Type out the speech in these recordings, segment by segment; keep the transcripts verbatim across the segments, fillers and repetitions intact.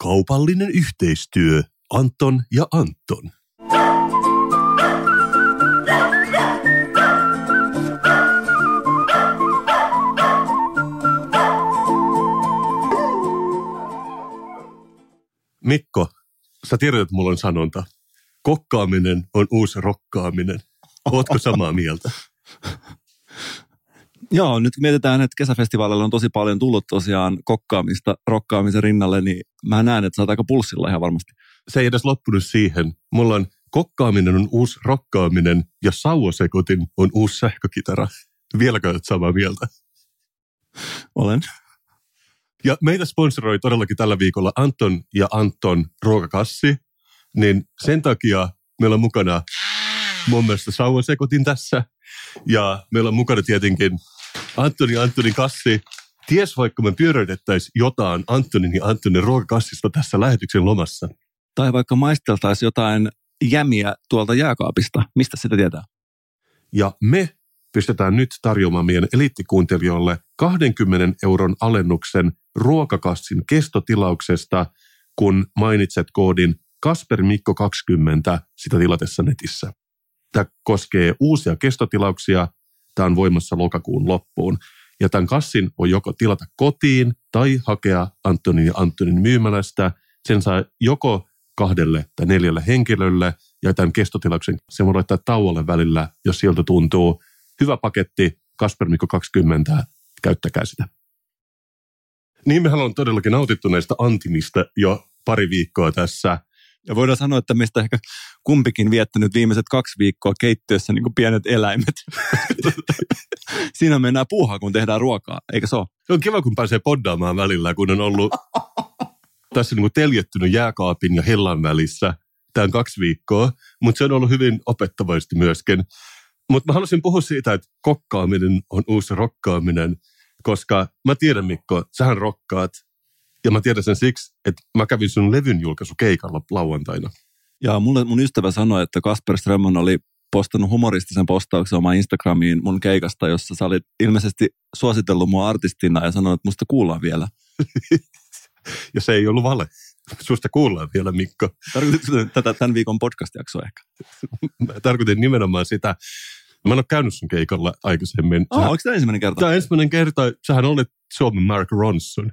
Kaupallinen yhteistyö. Anton ja Anton. Mikko, sä tiedät, että mulla on sanonta. Kokkaaminen on uusi rokkaaminen. Ootko samaa mieltä? Joo, nyt kun mietitään, että kesäfestivaalilla on tosi paljon tullut tosiaan kokkaamista rokkaamisen rinnalle, niin mä näen, että sä oot aika pulssilla ihan varmasti. Se ei edes loppunut siihen. Mulla on kokkaaminen on uusi rokkaaminen ja sauvasekotin on uusi sähkökitara. Vieläkö olet samaa mieltä? Olen. Ja meitä sponsoroi todellakin tällä viikolla Anton ja Anton ruokakassi, niin sen takia meillä on mukana mun mielestä sauvasekotin tässä. Ja meillä on mukana tietenkin Anton ja Antonin kassi. Ties vaikka me pyöritettäisiin jotain Antonin ja Antonin ruokakassista tässä lähetyksen lomassa. Tai vaikka maisteltaisiin jotain jämiä tuolta jääkaapista. Mistä sitä tietää? Ja me pystytään nyt tarjoamaan meidän eliittikuuntelijoille kaksikymmentä euron alennuksen ruokakassin kestotilauksesta, kun mainitset koodin Kasper Mikko kaksikymmentä sitä tilatessa netissä. Tämä koskee uusia kestotilauksia. Tämä on voimassa lokakuun loppuun. Ja tämän kassin voi joko tilata kotiin tai hakea Antonin ja Antonin myymälästä. Sen saa joko kahdelle tai neljälle henkilölle. Ja tämän kestotilauksen se voi laittaa tauolle välillä, jos sieltä tuntuu. Hyvä paketti, Kasper Mikko kaksikymmentä, käyttäkää sitä. Niin mehän on todellakin nautittu näistä Antimista jo pari viikkoa tässä. Ja voidaan sanoa, että meistä ehkä kumpikin viettänyt viimeiset kaksi viikkoa keittiössä niin kuin pienet eläimet. Siinä mennään puuhaan, kun tehdään ruokaa, eikö se ole? Se on kiva, kun pääsee poddaamaan välillä, kun on ollut tässä niin kuin teljettynyt jääkaapin ja hellan välissä tämän kaksi viikkoa. Mutta se on ollut hyvin opettavaisesti myöskin. Mutta mä haluaisin puhua siitä, että kokkaaminen on uusi rokkaaminen, koska mä tiedän, Mikko, sähän rokkaat. Ja mä tiedän sen siksi, että mä kävin sun levyn julkaisukeikalla lauantaina. Ja mulle mun ystävä sanoi, että Kasper Strömmon oli postannut humoristisen postauksen omaan Instagramiin mun keikasta, jossa sä olit ilmeisesti suositellut mua artistina ja sanonut, että musta kuullaan vielä. Ja se ei ollut vale. Susta kuullaan vielä, Mikko. Tarkoititko tätä tämän viikon podcast-jaksoa ehkä? Mä tarkoitin nimenomaan sitä. Mä en ole käynyt sun keikalla aikaisemmin. Oh, oliko tämä ensimmäinen kerta? Tämä on ensimmäinen kerta. Sähän olet Suomen Mark Ronson.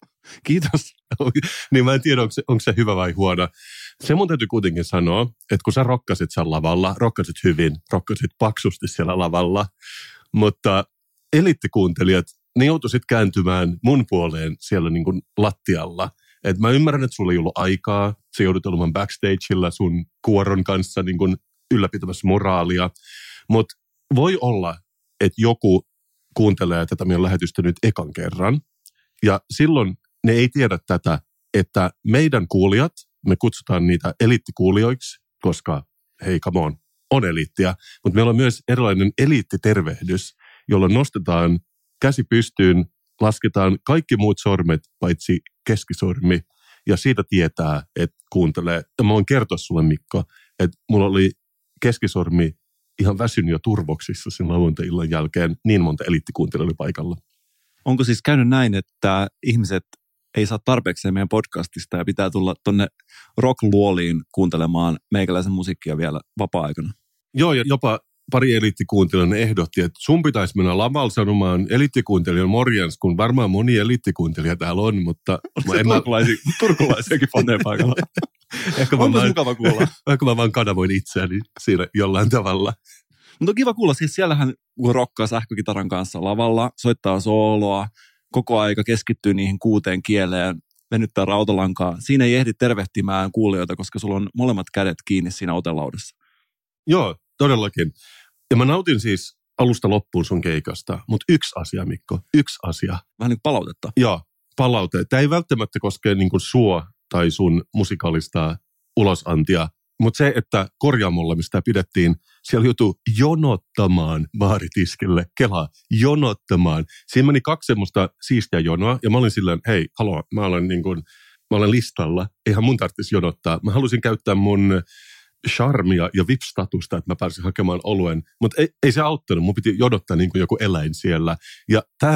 Kiitos. Niin mä en tiedä, onko se, onko se hyvä vai huono. Se mun täytyy kuitenkin sanoa, että kun sä rokkasit siellä lavalla, rokkasit hyvin, rokkasit paksusti siellä lavalla, mutta eliittikuuntelijat, ne joutuisit kääntymään mun puoleen siellä niin kuin lattialla. Et mä ymmärrän, että sulla ei ollut aikaa, sä joudut olemaan backstageilla sun kuoron kanssa niin kuin ylläpitämässä moraalia, mutta voi olla, että joku kuuntelee tätä meidän lähetystä nyt ekan kerran, ja silloin ne ei tiedä tätä, että meidän kuulijat, me kutsutaan niitä eliittikuulijoiksi, koska hei, come on, on eliittiä. Mutta meillä on myös erilainen eliittitervehdys, jolla nostetaan käsi pystyyn, lasketaan kaikki muut sormet, paitsi keskisormi. Ja siitä tietää, että kuuntelee. Ja mä voin kertoa sulle, Mikko, että mulla oli keskisormi ihan väsynyt jo turvoksissa sen lauantai-illan jälkeen. Niin monta eliittikuuntelijaa oli paikalla. Onko siis käynyt näin, että ihmiset ei saa tarpeeksi meidän podcastista ja pitää tulla tonne rock-luoliin kuuntelemaan meikäläisen musiikkia vielä vapaa-aikana? Joo, ja jopa pari eliittikuuntelijaa ehdotti, että sun pitäisi mennä lavalla sanomaan eliittikuuntelijan morjens, kun varmaan moni eliittikuuntelija täällä on, mutta... Onko se turkulaisia, turkulaisiakin faneja paikalla? Onpas mukava kuulla. Ehkä mä vaan kanavoin itseäni siinä jollain tavalla. Mutta on kiva kuulla, siis siellähän kun rokkaa sähkökitaran kanssa lavalla, soittaa sooloa, koko aika keskittyy niihin kuuteen kieleen, venyttää rautalankaa. Siinä ei ehdi tervehtimään kuulijoita, koska sulla on molemmat kädet kiinni siinä otelaudassa. Joo, todellakin. Ja mä nautin siis alusta loppuun sun keikasta, mutta yksi asia, Mikko, yksi asia. Vähän niin kuin palautetta. Joo, palaute. Tämä ei välttämättä koske niin kuin sua tai sun musikaalista ulosantia, mutta se, että korjaamolla, mistä pidettiin, siellä joutui jonottamaan baaritiskille. Kelaa, jonottamaan. Siinä meni kaksi semmoista siistiä jonoa, ja mä olin silleen, hei, haloo, mä olen, niin kuin, mä olen listalla. Eihän mun tarvitsisi jonottaa. Mä halusin käyttää mun charmia ja V I P-statusta, että mä pääsin hakemaan oluen. Mutta ei, ei se auttanut. Mun piti jonottaa niin kuin joku eläin siellä. Ja tämä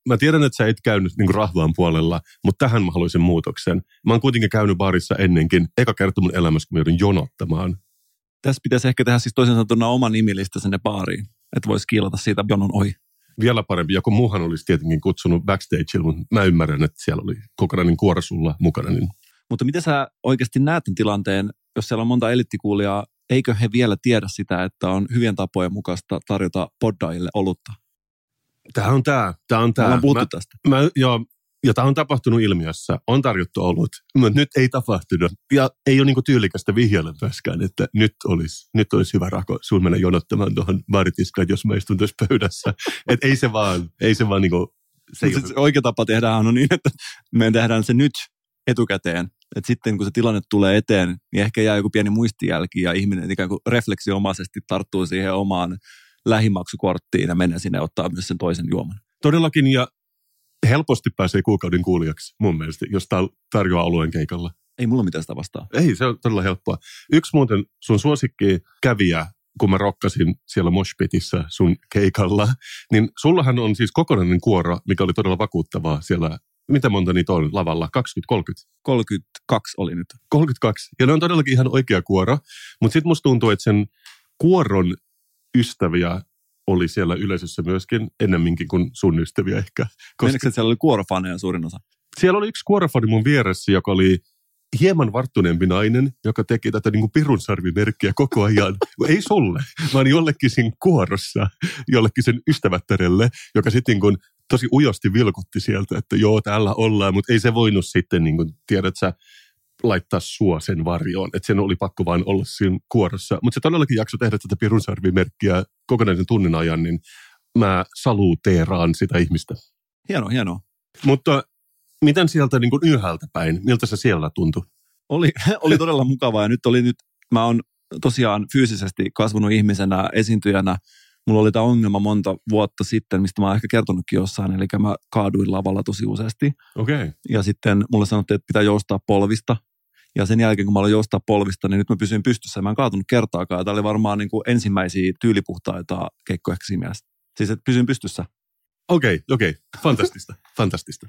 mä tiedän, että sä et käynyt niin kuin rahvaan puolella, mutta tähän mä haluaisin muutoksen. Mä oon kuitenkin käynyt baarissa ennenkin, eka kerta mun elämässä, kun mä joudun jonottamaan. Tässä pitäisi ehkä tehdä siis toisin sanottuna oma nimilista sinne baariin, että voisi kiilata siitä jonon ohi. Vielä parempi. Joku muuhan olisi tietenkin kutsunut backstageilla, mutta mä ymmärrän, että siellä oli kokonainen kuora sulla mukana. Niin. Mutta miten sä oikeasti näet tämän tilanteen, jos siellä on monta eliittikuulijaa, eikö he vielä tiedä sitä, että on hyvien tapojen mukaista tarjota poddaille olutta? Tämä on tämä. Tämä on tämä. Ollaan puhuttu mä, tästä. Mä, joo, ja tämä on tapahtunut ilmiössä. On tarjottu olut, mutta nyt ei tapahtunut. Ja ei ole niinku tyylikästä vihjailla myöskään, että nyt olisi, nyt olisi hyvä rako sun mennä jonottamaan tuohon baaritiskalle, jos mä istun tuossa pöydässä. Että ei se vaan, ei se vaan niinku... Se se oikea tapa tehdään on niin, että me tehdään se nyt etukäteen. Että sitten kun se tilanne tulee eteen, niin ehkä jää joku pieni muistijälki ja ihminen ikään kuin refleksiomaisesti tarttuu siihen omaan lähimaksukorttiin ja menee sinne ottaa myös sen toisen juoman. Todellakin, ja helposti pääsee kuukauden kuulijaksi mun mielestä, jos tarjoaa alueen keikalla. Ei mulla mitään sitä vastaa. Ei, se on todella helppoa. Yksi muuten sun suosikki kävijä, kun mä rokkasin siellä Moshpitissä sun keikalla, niin sullahan on siis kokonainen kuoro, mikä oli todella vakuuttavaa siellä. Mitä monta niitä on lavalla? kaksikymmentä kolmekymmentä? kolmekymmentäkaksi oli nyt. kolmekymmentäkaksi. Ja ne on todellakin ihan oikea kuoro. Mutta sitten musta tuntuu, että sen kuoron ystäviä oli siellä yleisössä myöskin ennemminkin kuin sun ystäviä ehkä. Koska... Meneekö, että siellä oli kuorofaneja suurin osa? Siellä oli yksi kuorofani mun vieressä, joka oli hieman varttuneempi nainen, joka teki tätä niin kuin pirunsarvimerkkiä koko ajan. Ei sulle, vaan jollekin siinä kuorossa, jollekin sen ystävättärelle, joka sitten niin kuin tosi ujosti vilkutti sieltä, että joo, täällä ollaan, mutta ei se voinut sitten, niin kuin tiedät sä, laittaa sua sen varjoon. Että sen oli pakko vaan olla siinä kuorossa. Mutta se todellakin jakso tehdä tätä pirunsarvimerkkiä kokonaisen tunnin ajan, niin mä saluteeraan sitä ihmistä. Hienoa, hienoa. Mutta miten sieltä niin kuin ylhäältä päin, miltä se siellä tuntui? Oli, oli todella mukavaa ja nyt oli nyt, mä oon tosiaan fyysisesti kasvanut ihmisenä, esiintyjänä. Mulla oli tämä ongelma monta vuotta sitten, mistä mä oon ehkä kertonutkin jossain, eli mä kaaduin lavalla tosi useasti. Okei. Okay. Ja sitten mulle sanottiin, että pitää joustaa polvista. Ja sen jälkeen, kun mä aloin joustaa polvista, niin nyt mä pysyin pystyssä. Mä en kaatunut kertaakaan. Tämä oli varmaan niin kuin ensimmäisiä tyylipuhtaita keikkoja ehkä siinä mielessä. Siis, että pysyin pystyssä. Okei, okay, okei. Okay. Fantastista, fantastista.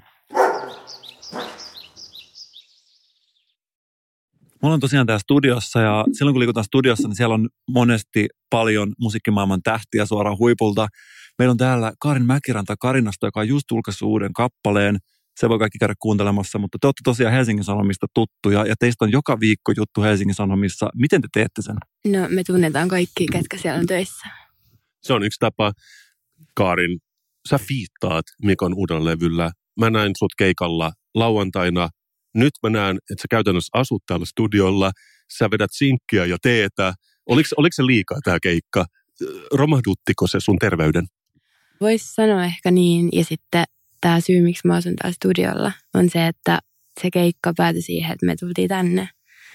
Me ollaan tosiaan täällä studiossa ja silloin kun liikutaan studiossa, niin siellä on monesti paljon musiikkimaailman tähtiä suoraan huipulta. Meillä on täällä Karin Mäkiranta Karinasta, joka on just julkaissut uuden kappaleen. Se voi kaikki käydä kuuntelemassa, mutta te olette tosiaan Helsingin Sanomista tuttuja ja teistä on joka viikko juttu Helsingin Sanomissa. Miten te teette sen? No me tunnetaan kaikki, ketkä siellä on töissä. Se on yksi tapa. Karin, sä fiittaat Mikon uudella levyllä. Mä näin sut keikalla lauantaina. Nyt mä näen, että sä käytännössä asut täällä studiolla. Sä vedät sinkkiä ja teetä. Oliko, oliko se liikaa tää keikka? Romahduttiko se sun terveyden? Voisi sanoa ehkä niin. Ja sitten tämä syy, miksi mä asun täällä studiolla, on se, että se keikka päätyi siihen, että me tultiin tänne.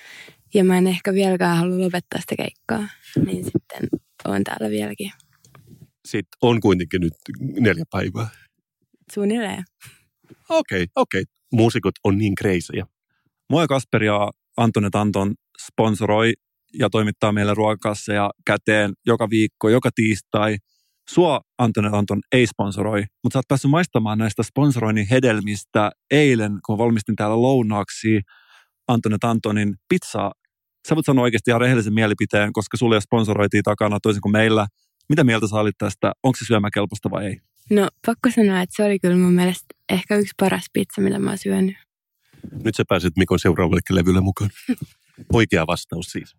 Ja mä en ehkä vieläkään halua lopettaa sitä keikkaa. Niin sitten oon täällä vieläkin. Sitten on kuitenkin nyt neljä päivää. Suunnilleen. Okei, okay, okei. Okay. Muusikot on niin kreisejä. Mua ja Kasper ja Antonet Anton sponsoroi ja toimittaa meille ruokakasseja käteen joka viikko, joka tiistai. Sua Antonet Anton ei sponsoroi, mutta sä oot päässyt maistamaan näistä sponsoroinnin hedelmistä eilen, kun valmistin täällä lounaaksi Antonet Antonin pizzaa. Sä voit sanoa oikeasti ihan rehellisen mielipiteen, koska sulle jo sponsoroitiin takana toisin kuin meillä. Mitä mieltä sä olit tästä? Onko se syömäkelpoista vai ei? No pakko sanoa, että se oli kyllä mun mielestä ehkä yksi paras pizza, mitä mä oon syönyt. Nyt sä pääset Mikon seuraavalle levylle mukaan. Oikea vastaus siis.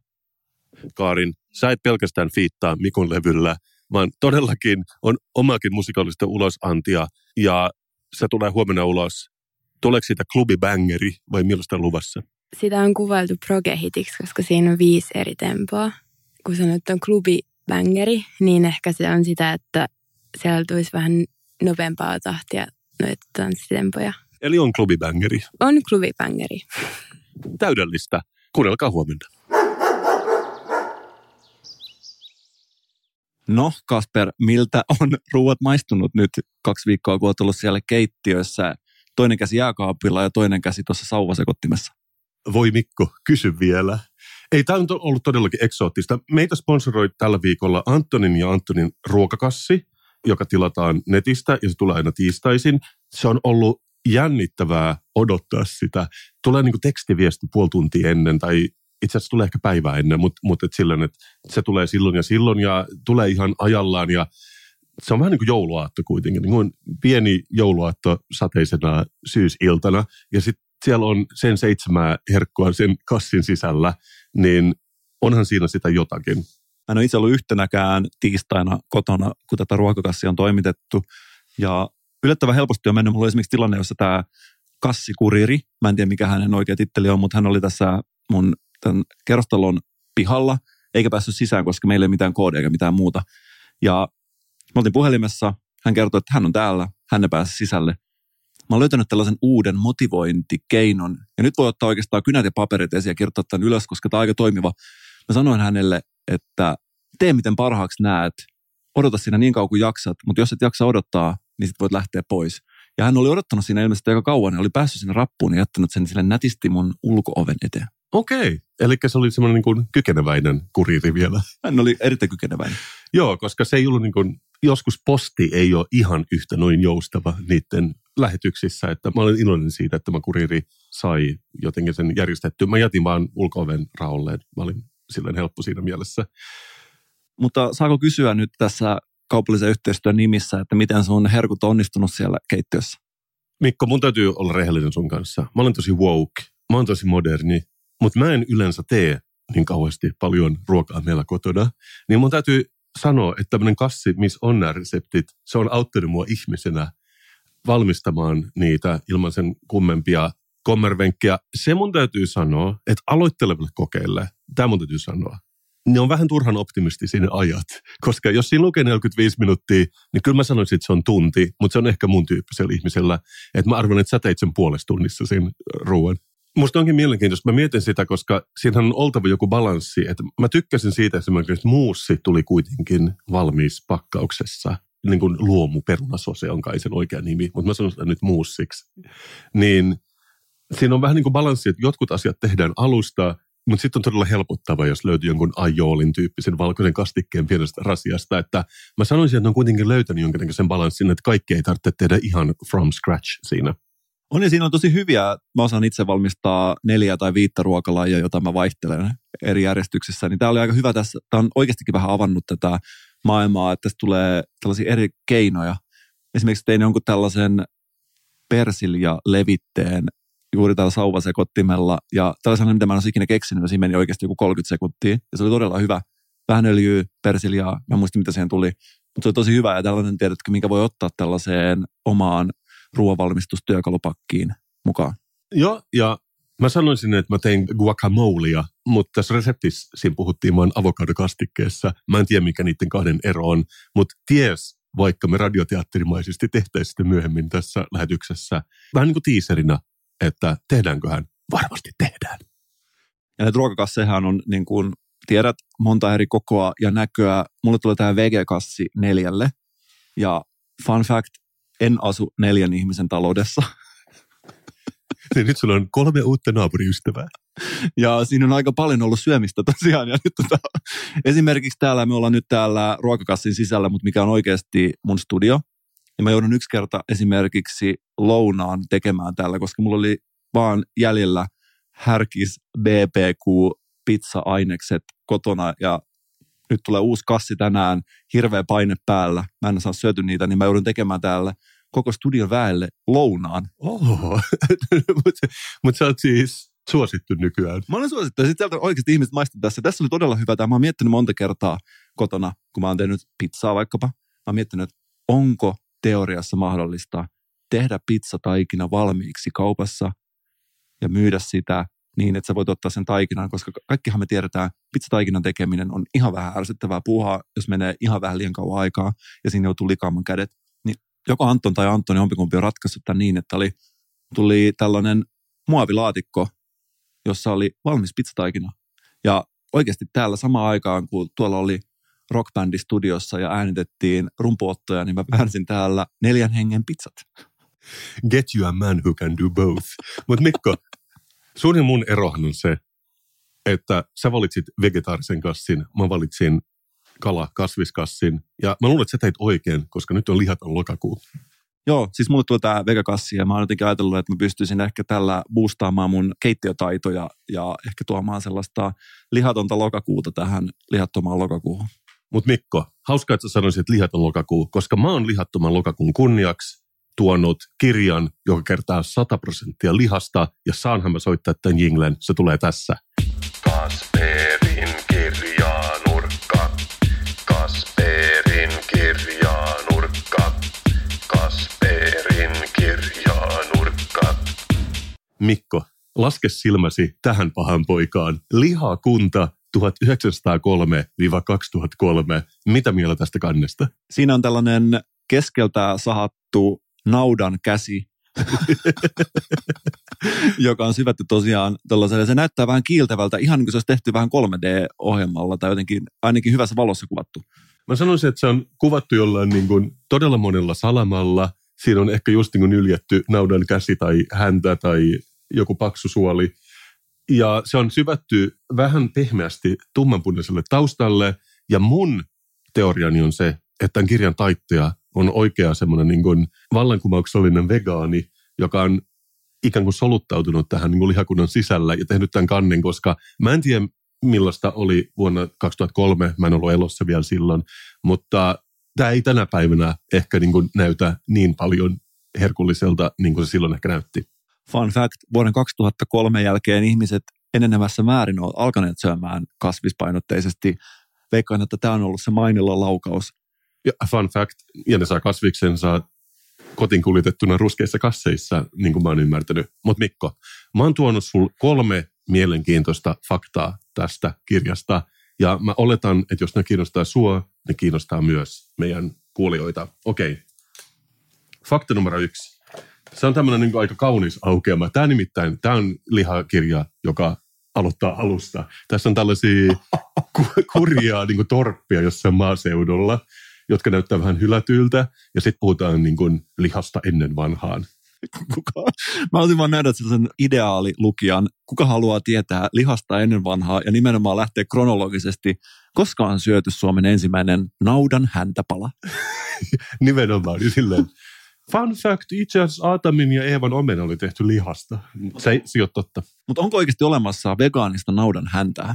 Karin, sä et pelkästään fiittaa Mikon levyllä, vaan todellakin on omakin musikaalista ulosantia ja se tulee huomenna ulos. Tuleeko siitä klubibängeri vai millaista luvassa? Sitä on kuvailtu progehitiksi, koska siinä on viisi eri tempoa. Kun sanot, että on klubibängeri, niin ehkä se on sitä, että siellä tulisi vähän nopeampaa tahtia noita tanssitempoja. Eli on klubibängeri. On klubibängeri. Täydellistä. Kuunnelkaa huomenna. No, Kasper, miltä on ruuat maistunut nyt kaksi viikkoa, kun olet ollut siellä keittiössä? Toinen käsi jääkaapilla ja toinen käsi tuossa sauvasekottimessa. Voi Mikko, kysy vielä. Ei, tämä on ollut todellakin eksoottista. Meitä sponsoroi tällä viikolla Antonin ja Antonin ruokakassi. joka tilataan netistä ja se tulee aina tiistaisin. Se on ollut jännittävää odottaa sitä. Tulee niin kuin tekstiviesti puoli tuntia ennen tai itse asiassa tulee ehkä päivää ennen, mutta, mutta et silloin, että se tulee silloin ja silloin ja tulee ihan ajallaan ja se on vähän niin kuin jouluaatto kuitenkin, niin kuin pieni jouluaatto sateisena syysiltana ja sitten siellä on sen seitsemää herkkua sen kassin sisällä, niin onhan siinä sitä jotakin. Mä en ole itse ollut yhtenäkään tiistaina kotona, kun tätä ruokakassia on toimitettu ja yllättävän helposti on mennyt. Mulla oli esimerkiksi tilanne, jossa tämä kassikuriri, mä en tiedä mikä hänen oikea titteli on, mutta hän oli tässä mun tämän kerrostalon pihalla, eikä päässyt sisään, koska meillä ei ole mitään koodia eikä mitään muuta. Ja me oltiin puhelimessa, hän kertoi, että hän on täällä, hän ei pääse sisälle. Mä oon löytänyt tällaisen uuden motivointikeinon, ja nyt voi ottaa oikeastaan kynät ja paperit esiin ja kirjoittaa tämän ylös, koska tämä on aika toimiva. Mä sanoin hänelle, että tee miten parhaaksi näet, odota siinä niin kauan kuin jaksat, mutta jos et jaksa odottaa, niin sit voit lähteä pois. Ja hän oli odottanut siinä ilmeisesti aika kauan, ja oli päässyt sinne rappuun ja jättänyt sen sille nätisti mun ulko-oven eteen. Okei, eli se oli semmoinen niin kuin kykeneväinen kuriiri vielä. Hän oli erittäin kykeneväinen. Joo, koska se ei ollut niin kuin, joskus posti ei ole ihan yhtä noin joustava niiden lähetyksissä, että mä olen iloinen siitä, että mä kuriiri sai jotenkin sen järjestettyä. Mä jätin vaan ulko-oven raolleen, mä olin silleen helppo siinä mielessä. Mutta saako kysyä nyt tässä kaupallisen yhteistyön nimissä, että miten sun herkut on onnistunut siellä keittiössä? Mikko, mun täytyy olla rehellinen sun kanssa. Mä olen tosi woke, mä olen tosi moderni, mutta mä en yleensä tee niin kauheasti paljon ruokaa meillä kotona. Niin mun täytyy sanoa, että tämmöinen kassi, missä on nämä reseptit, se on auttanut mua ihmisenä valmistamaan niitä ilman sen kummempia kommervenkkejä. Se mun täytyy sanoa, että aloitteleville kokeille, tämä mun täytyy sanoa, ne on vähän turhan optimistisia ne ajat. Koska jos siinä lukee neljäkymmentäviisi minuuttia, niin kyllä mä sanoisin, että se on tunti, mutta se on ehkä mun tyyppisellä ihmisellä. Että mä arvan, että sä teit sen puolesta tunnissa siinä ruoan. Musta onkin mielenkiintoista. Mä mietin sitä, koska siinähän on oltava joku balanssi. Että mä tykkäsin siitä esimerkiksi, että muussi tuli kuitenkin valmiissa pakkauksessa. Niin kuin luomuperunasose on kai sen oikea nimi, mutta mä sanon sitä nyt muussiksi. Niin siinä on vähän niin kuin balanssi, että jotkut asiat tehdään alusta, mutta sitten on todella helpottava, jos löytyy jonkun aiolin tyyppisen valkoisen kastikkeen pienestä rasiasta. Että mä sanoisin, että on kuitenkin löytänyt jonkinlaisen balanssin, että kaikki ei tarvitse tehdä ihan from scratch siinä. On ja siinä on tosi hyviä. Mä osaan itse valmistaa neljä tai viittä ruokalajia, jota mä vaihtelen eri järjestyksissä. Niin tää oli aika hyvä tässä. Tää on oikeastikin vähän avannut tätä maailmaa, että tässä tulee tällaisia eri keinoja. Esimerkiksi tein jonkun tällaisen persilja-levitteen juuri tällä sauvasekottimella. Ja tällaisena, mitä mä en olisi ikinä keksinyt, siinä meni oikeasti joku kolmekymmentä sekuntia. Ja se oli todella hyvä. Vähän öljyä, persiljaa, mä en muista mitä siihen tuli. Mutta se oli tosi hyvä ja tällainen, tiedätkö, minkä voi ottaa tällaiseen omaan ruoanvalmistustyökalupakkiin mukaan. Joo, ja mä sanoisin, että mä tein guacamolea, mutta tässä reseptissä siinä puhuttiin vaan avokadokastikkeessa. Mä en tiedä, mikä niiden kahden ero on, mutta ties, vaikka me radioteatterimaisesti tehtäisiin sitä myöhemmin tässä lähetyksessä, vähän niin kuin tiiserinä, että tehdäänköhän? Varmasti tehdään. Ja näitä ruokakassejahan on, niin kuin tiedät, monta eri kokoa ja näköä. Mulle tulee tämä vege-kassi neljälle. Ja fun fact, en asu neljän ihmisen taloudessa. Niin nyt sulla on kolme uutta naapuriystävää. Ja siinä on aika paljon ollut syömistä tosiaan. Ja nyt tota, esimerkiksi täällä, me ollaan nyt täällä ruokakassin sisällä, mutta mikä on oikeasti mun studio. Ja mä joudun yksi kerta esimerkiksi lounaan tekemään täällä, koska mulla oli vaan jäljellä härkis B B Q-pizza-ainekset kotona. Ja nyt tulee uusi kassi tänään, hirveä paine päällä. Mä en saa syöty niitä, niin mä joudun tekemään täällä koko studion väelle lounaan. Oho, mutta mut sä oot siis suosittu nykyään. Mä olen suosittu ja sitten sieltä oikeasti ihmiset maistuu tässä. Tässä oli todella hyvä tämä. Mä oon miettinyt monta kertaa kotona, kun mä oon tehnyt pizzaa vaikkapa. Mä oon miettinyt, että onko teoriassa mahdollista tehdä pizzataikina valmiiksi kaupassa ja myydä sitä niin, että sä voit ottaa sen taikinan, koska kaikkihan me tiedetään, pizzataikinan tekeminen on ihan vähän ärsyttävää puuhaa, jos menee ihan vähän liian kauan aikaa ja siinä joutuu likaamaan kädet. Niin joko Anton tai Antoni ompikumpi on ratkaissut tämän niin, että oli, tuli tällainen muovilaatikko, jossa oli valmis pizzataikina. Ja oikeasti täällä samaan aikaan, kun tuolla oli rockbändi studiossa ja äänitettiin rumpuottoja, niin mä väänsin täällä neljän hengen pizzat. Get you a man who can do both. Mutta Mikko, sun ja mun erohan on se, että sä valitsit vegetaarisen kassin, mä valitsin kala, kasviskassin. Ja mä luulen, että sä teit oikein, koska nyt on lihaton lokakuu. Joo, siis mulle tuli tää vegakassi ja mä oon jotenkin ajatellut, että mä pystyisin ehkä tällä boostaamaan mun keittiötaitoja ja ehkä tuomaan sellaista lihatonta lokakuuta tähän lihattomaan lokakuuhun. Mut Mikko, hauskaa, että sä sanoisit lihaton lokakuu, koska mä oon lihattoman lokakuun kunniaksi tuonut kirjan, joka kertaa sata prosenttia lihasta, ja saanhan mä soittaa tämän jinglen, se tulee tässä. Kasperin kirjanurkka, Kasperin kirjanurkka, Kasperin kirjanurkka. Mikko, laske silmäsi tähän pahan poikaan. Lihakunta tuhatyhdeksänsataakolme kaksituhattakolme. Mitä mieltä tästä kannesta? Siinä on tällainen keskeltä sahattu naudan käsi, joka on syvätty tosiaan tällaiselle. Se näyttää vähän kiiltävältä, ihan niin kuin se olisi tehty vähän kolme D-ohjelmalla tai jotenkin ainakin hyvässä valossa kuvattu. Mä sanoisin, että se on kuvattu jollain niin kuin todella monella salamalla. Siinä on ehkä just niin kuin yljetty naudan käsi tai häntä tai joku paksu suoli. Ja se on syvätty vähän pehmeästi tummanpunaiselle taustalle. Ja mun teoriani on se, että tämän kirjan taittaja on oikea semmoinen niin kuin vallankumouksellinen vegaani, joka on ikään kuin soluttautunut tähän niin kuin lihakunnan sisällä ja tehnyt tämän kannen, koska mä en tiedä millaista oli vuonna kaksituhattakolme, mä en ollut elossa vielä silloin, mutta tämä ei tänä päivänä ehkä niin kuin näytä niin paljon herkulliselta, niin kuin se silloin ehkä näytti. Fun fact, vuoden kaksituhattakolme jälkeen ihmiset enenevässä määrin ovat alkaneet syömään kasvispainotteisesti. Veikkaan, että tämä on ollut se mainilla laukaus. Ja fun fact, ja ne saa kasviksensa kotiin kuljetettuna ruskeissa kasseissa, niin kuin mä oon ymmärtänyt. Mutta Mikko, mä oon tuonut sul kolme mielenkiintoista faktaa tästä kirjasta, ja mä oletan, että jos ne kiinnostaa sua, ne kiinnostaa myös meidän kuulijoita. Okei. Fakta numero yksi. Se on tämmöinen niin kuin aika kaunis aukeama. Tämä nimittäin, tämä on lihakirja, joka aloittaa alusta. Tässä on tällaisia kurjaa niin kuin torppia jossain maaseudulla, jotka näyttää vähän hylätyiltä, ja sitten puhutaan niin kuin lihasta ennen vanhaan. Kuka? Mä olisin vaan nähdä sellaisen ideaalilukijan, kuka haluaa tietää lihasta ennen vanhaa, ja nimenomaan lähteä kronologisesti, koska on syöty Suomen ensimmäinen naudan häntäpala. Nimenomaan, niin silleen. Fun fact, itse asiassa Aatamin ja Eevan omena oli tehty lihasta. Se ei, se ei ole totta. Mutta onko oikeasti olemassa vegaanista naudan häntää?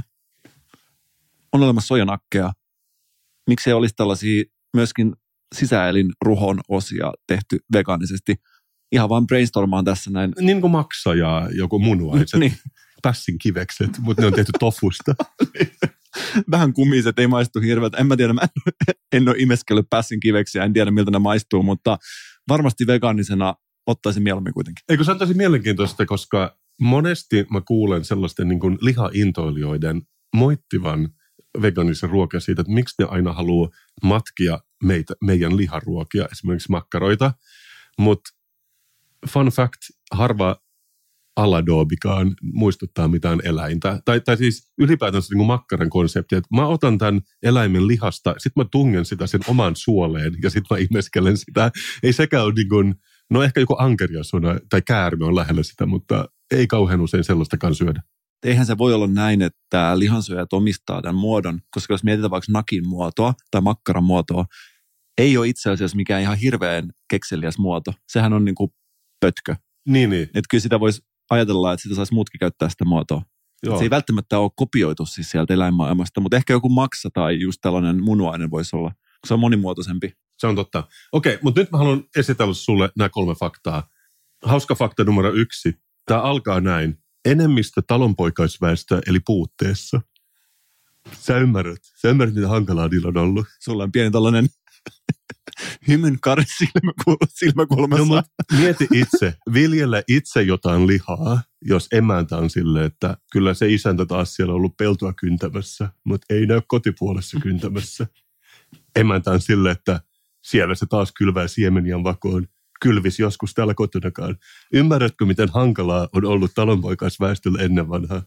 On olemassa sojanakkeja. Miksi ei olisi tällaisia myöskin sisäelinruhon osia tehty vegaanisesti? Ihan vaan brainstormaan tässä näin. Niin kuin maksa ja joku munuaiset. Niin. Pässin kivekset, mutta ne on tehty tofusta. Vähän kumiset, ei maistu hirveältä. En mä tiedä, mä en, en ole imeskellyt pässin kiveksiä, en tiedä miltä ne maistuu, mutta varmasti vegaanisena ottaisin mieluummin kuitenkin. Eikö se on tosi mielenkiintoista, koska monesti mä kuulen sellaisten niin kuin lihaintoilijoiden moittivan vegaanisen ruokia siitä, että miksi ne aina haluaa matkia meitä, meidän liharuokia, esimerkiksi makkaroita. Mutta fun fact, harva aladoobikaan muistuttaa mitään eläintä. Tai, tai siis ylipäätänsä niin kuin makkaran konsepti, että mä otan tämän eläimen lihasta, sit mä tungen sitä sen omaan suoleen ja sit mä ihmeskelen sitä. Ei sekään ole niin kuin, no ehkä joku ankeriasuna tai käärme on lähellä sitä, mutta ei kauhean usein sellaistakaan syödä. Eihän se voi olla näin, että lihansyöjät omistaa tämän muodon, koska jos mietitään vaikka nakin muotoa tai makkaran muotoa, ei ole itse asiassa mikään ihan hirveän kekseliäs muoto. Sehän on niin kuin pötkö. Niin, niin. Että kyllä sitä voisi ajatella, että sitä saisi muutkin käyttää sitä muotoa. Se ei välttämättä ole kopioitu siis sieltä eläinmaailmasta, mutta ehkä joku maksa tai just tällainen munuainen voisi olla. Se on monimuotoisempi. Se on totta. Okei, mutta nyt mä haluan esitellä sulle nämä kolme faktaa. Hauska fakta numero yksi. Tämä alkaa näin. Enemmistö talonpoikaisväestöä eli puutteessa. Sä ymmärrät. Sä ymmärrät, mitä hankalaa niillä on ollut. Sulla on pieni tällainen hymyn kari silmäkulmassa. No, mieti itse. Viljellä itse jotain lihaa, jos emäntä on silleen, että kyllä se isäntä taas siellä on ollut peltoa kyntämässä, mutta ei näy kotipuolessa kyntämässä. Emäntä on silleen, että siellä se taas kylvää siemeniä vakoon. Kylvis joskus täällä kotonakaan. Ymmärrätkö, miten hankalaa on ollut talonpoikaisväestöllä ennen vanhaa?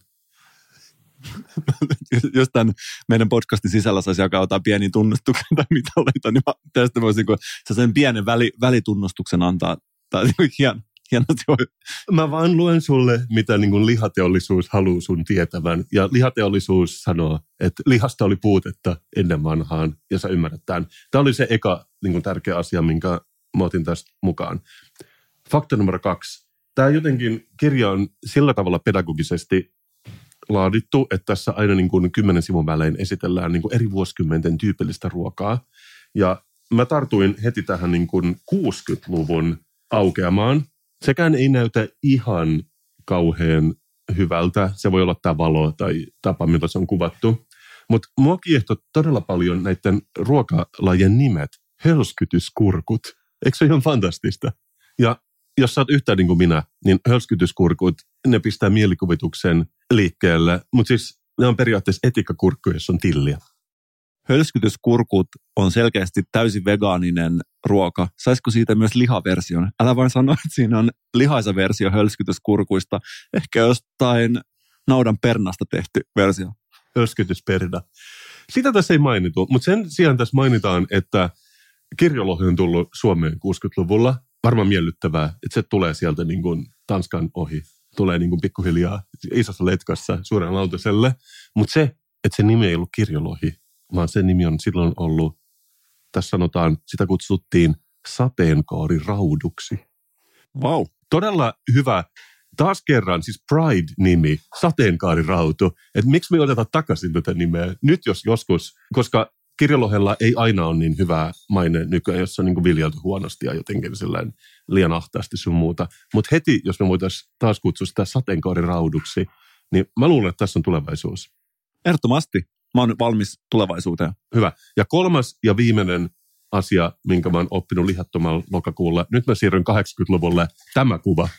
Jos tämän meidän podcastin sisällä saisi jakaa jotain pieniä tunnustuksia tai mitaleita, niin tästä voisin sen pienen väli, välitunnustuksen antaa. Tämä on hieno. hienosti voi. Mä vaan luen sulle, mitä niin kuin lihateollisuus haluaa sun tietävän. Ja lihateollisuus sanoo, että lihasta oli puutetta ennen vanhaan, ja sä ymmärrät tämän. Tämä oli se eka niin kuin tärkeä asia, minkä mä otin tästä mukaan. Fakta numero kaksi. Tämä jotenkin kirja on sillä tavalla pedagogisesti laadittu, että tässä aina niin kuin kymmenen sivun välein esitellään niin kuin eri vuosikymmenten tyypillistä ruokaa. Ja mä tartuin heti tähän niin kuin kuusikymmentäluvun aukeamaan. Sekään ei näytä ihan kauhean hyvältä. Se voi olla tämä valo tai tapa, millä se on kuvattu. Mutta mua kiehtoi todella paljon näiden ruokalajien nimet. Hölskytyskurkut. Eikö se ole ihan fantastista? Ja jos sä oot yhtään niin kuin minä, niin hölskytyskurkut, ne pistää mielikuvituksen liikkeelle. Mutta siis ne on periaatteessa etikkakurkkuja, jos on tilliä. Hölskytyskurkut on selkeästi täysin vegaaninen ruoka. Saisiko siitä myös lihaversion? Älä vain sano, että siinä on lihaisa versio hölskytyskurkuista. Ehkä jostain naudan pernasta tehty versio. Hölskytysperna. Sitä tässä ei mainitu, mutta sen sijaan tässä mainitaan, että kirjolohi on tullut Suomeen kuusikymmentäluvulla. Varmaan miellyttävää, että se tulee sieltä niin kuin Tanskan ohi. Tulee niin kuin pikkuhiljaa isossa letkassa suuren lautaselle. Mutta se, että se nimi ei ollut kirjolohi, vaan se nimi on silloin ollut, tässä sanotaan, sitä kutsuttiin sateenkaarirauduksi. Wow. Todella hyvä. Taas kerran, siis Pride-nimi, sateenkaarirautu. Että miksi me otetaan takaisin tätä nimeä nyt jos joskus, koska kirjolohella ei aina ole niin hyvää maine nykyään, jos on niin kuin viljelty huonosti ja jotenkin liian ahtaasti sun muuta. Mutta heti, jos me voitaisiin taas kutsua sitä sateenkaarirauduksi, niin mä luulen, että tässä on tulevaisuus. Ehdottomasti. Mä oon valmis tulevaisuuteen. Hyvä. Ja kolmas ja viimeinen asia, minkä mä oon oppinut lihattomalla lokakuulla. Nyt mä siirryn kahdeksankymmentäluvulle. Tämä kuva.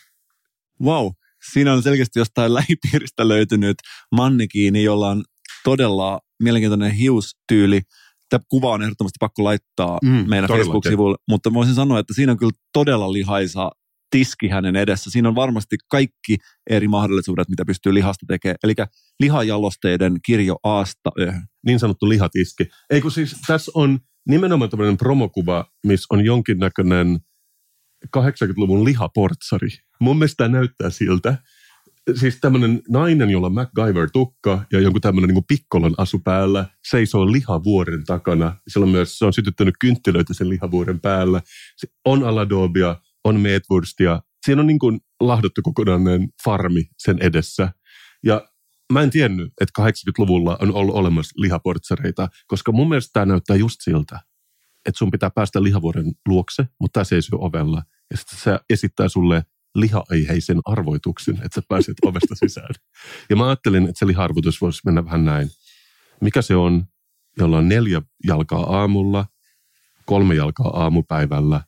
Wow. Siinä on selkeästi jostain lähipiiristä löytynyt mannekiini, jolla on todella mielenkiintoinen hiustyyli. Tämä kuva on ehdottomasti pakko laittaa mm, meidän Facebook-sivuille, mutta voisin sanoa, että siinä on kyllä todella lihaisa tiski hänen edessä. Siinä on varmasti kaikki eri mahdollisuudet, mitä pystyy lihasta tekemään. Eli lihajalosteiden kirjo Aasta Öhön. Niin sanottu lihatiski. Ei kun siis tässä on nimenomaan tämmöinen promokuva, missä on jonkinnäköinen kahdeksankymmentäluvun lihaportsari. Mun mielestä tämä näyttää siltä. Siis tämmöinen nainen, jolla on MacGyver-tukka ja jonkun tämmöinen niin kuin pikkolon asu päällä, seisoo lihavuoren takana. Siellä on myös, se on sytyttänyt kynttilöitä sen lihavuoren päällä. Se on aladobia, on meetwurstia. Siinä on niin kuin lahdottu kokonainen farmi sen edessä. Ja mä en tiennyt, että kahdeksankymmentäluvulla on ollut olemassa lihaportsareita, koska mun mielestä tämä näyttää just siltä, että sun pitää päästä lihavuoren luokse, mutta tämä seisoo ovella. Ja sitten se esittää sulle liha-aiheisen arvoituksen, että sä pääset ovesta sisään. Ja mä ajattelin, että se liha-arvoitus voisi mennä vähän näin. Mikä se on, jolla on neljä jalkaa aamulla, kolme jalkaa aamupäivällä,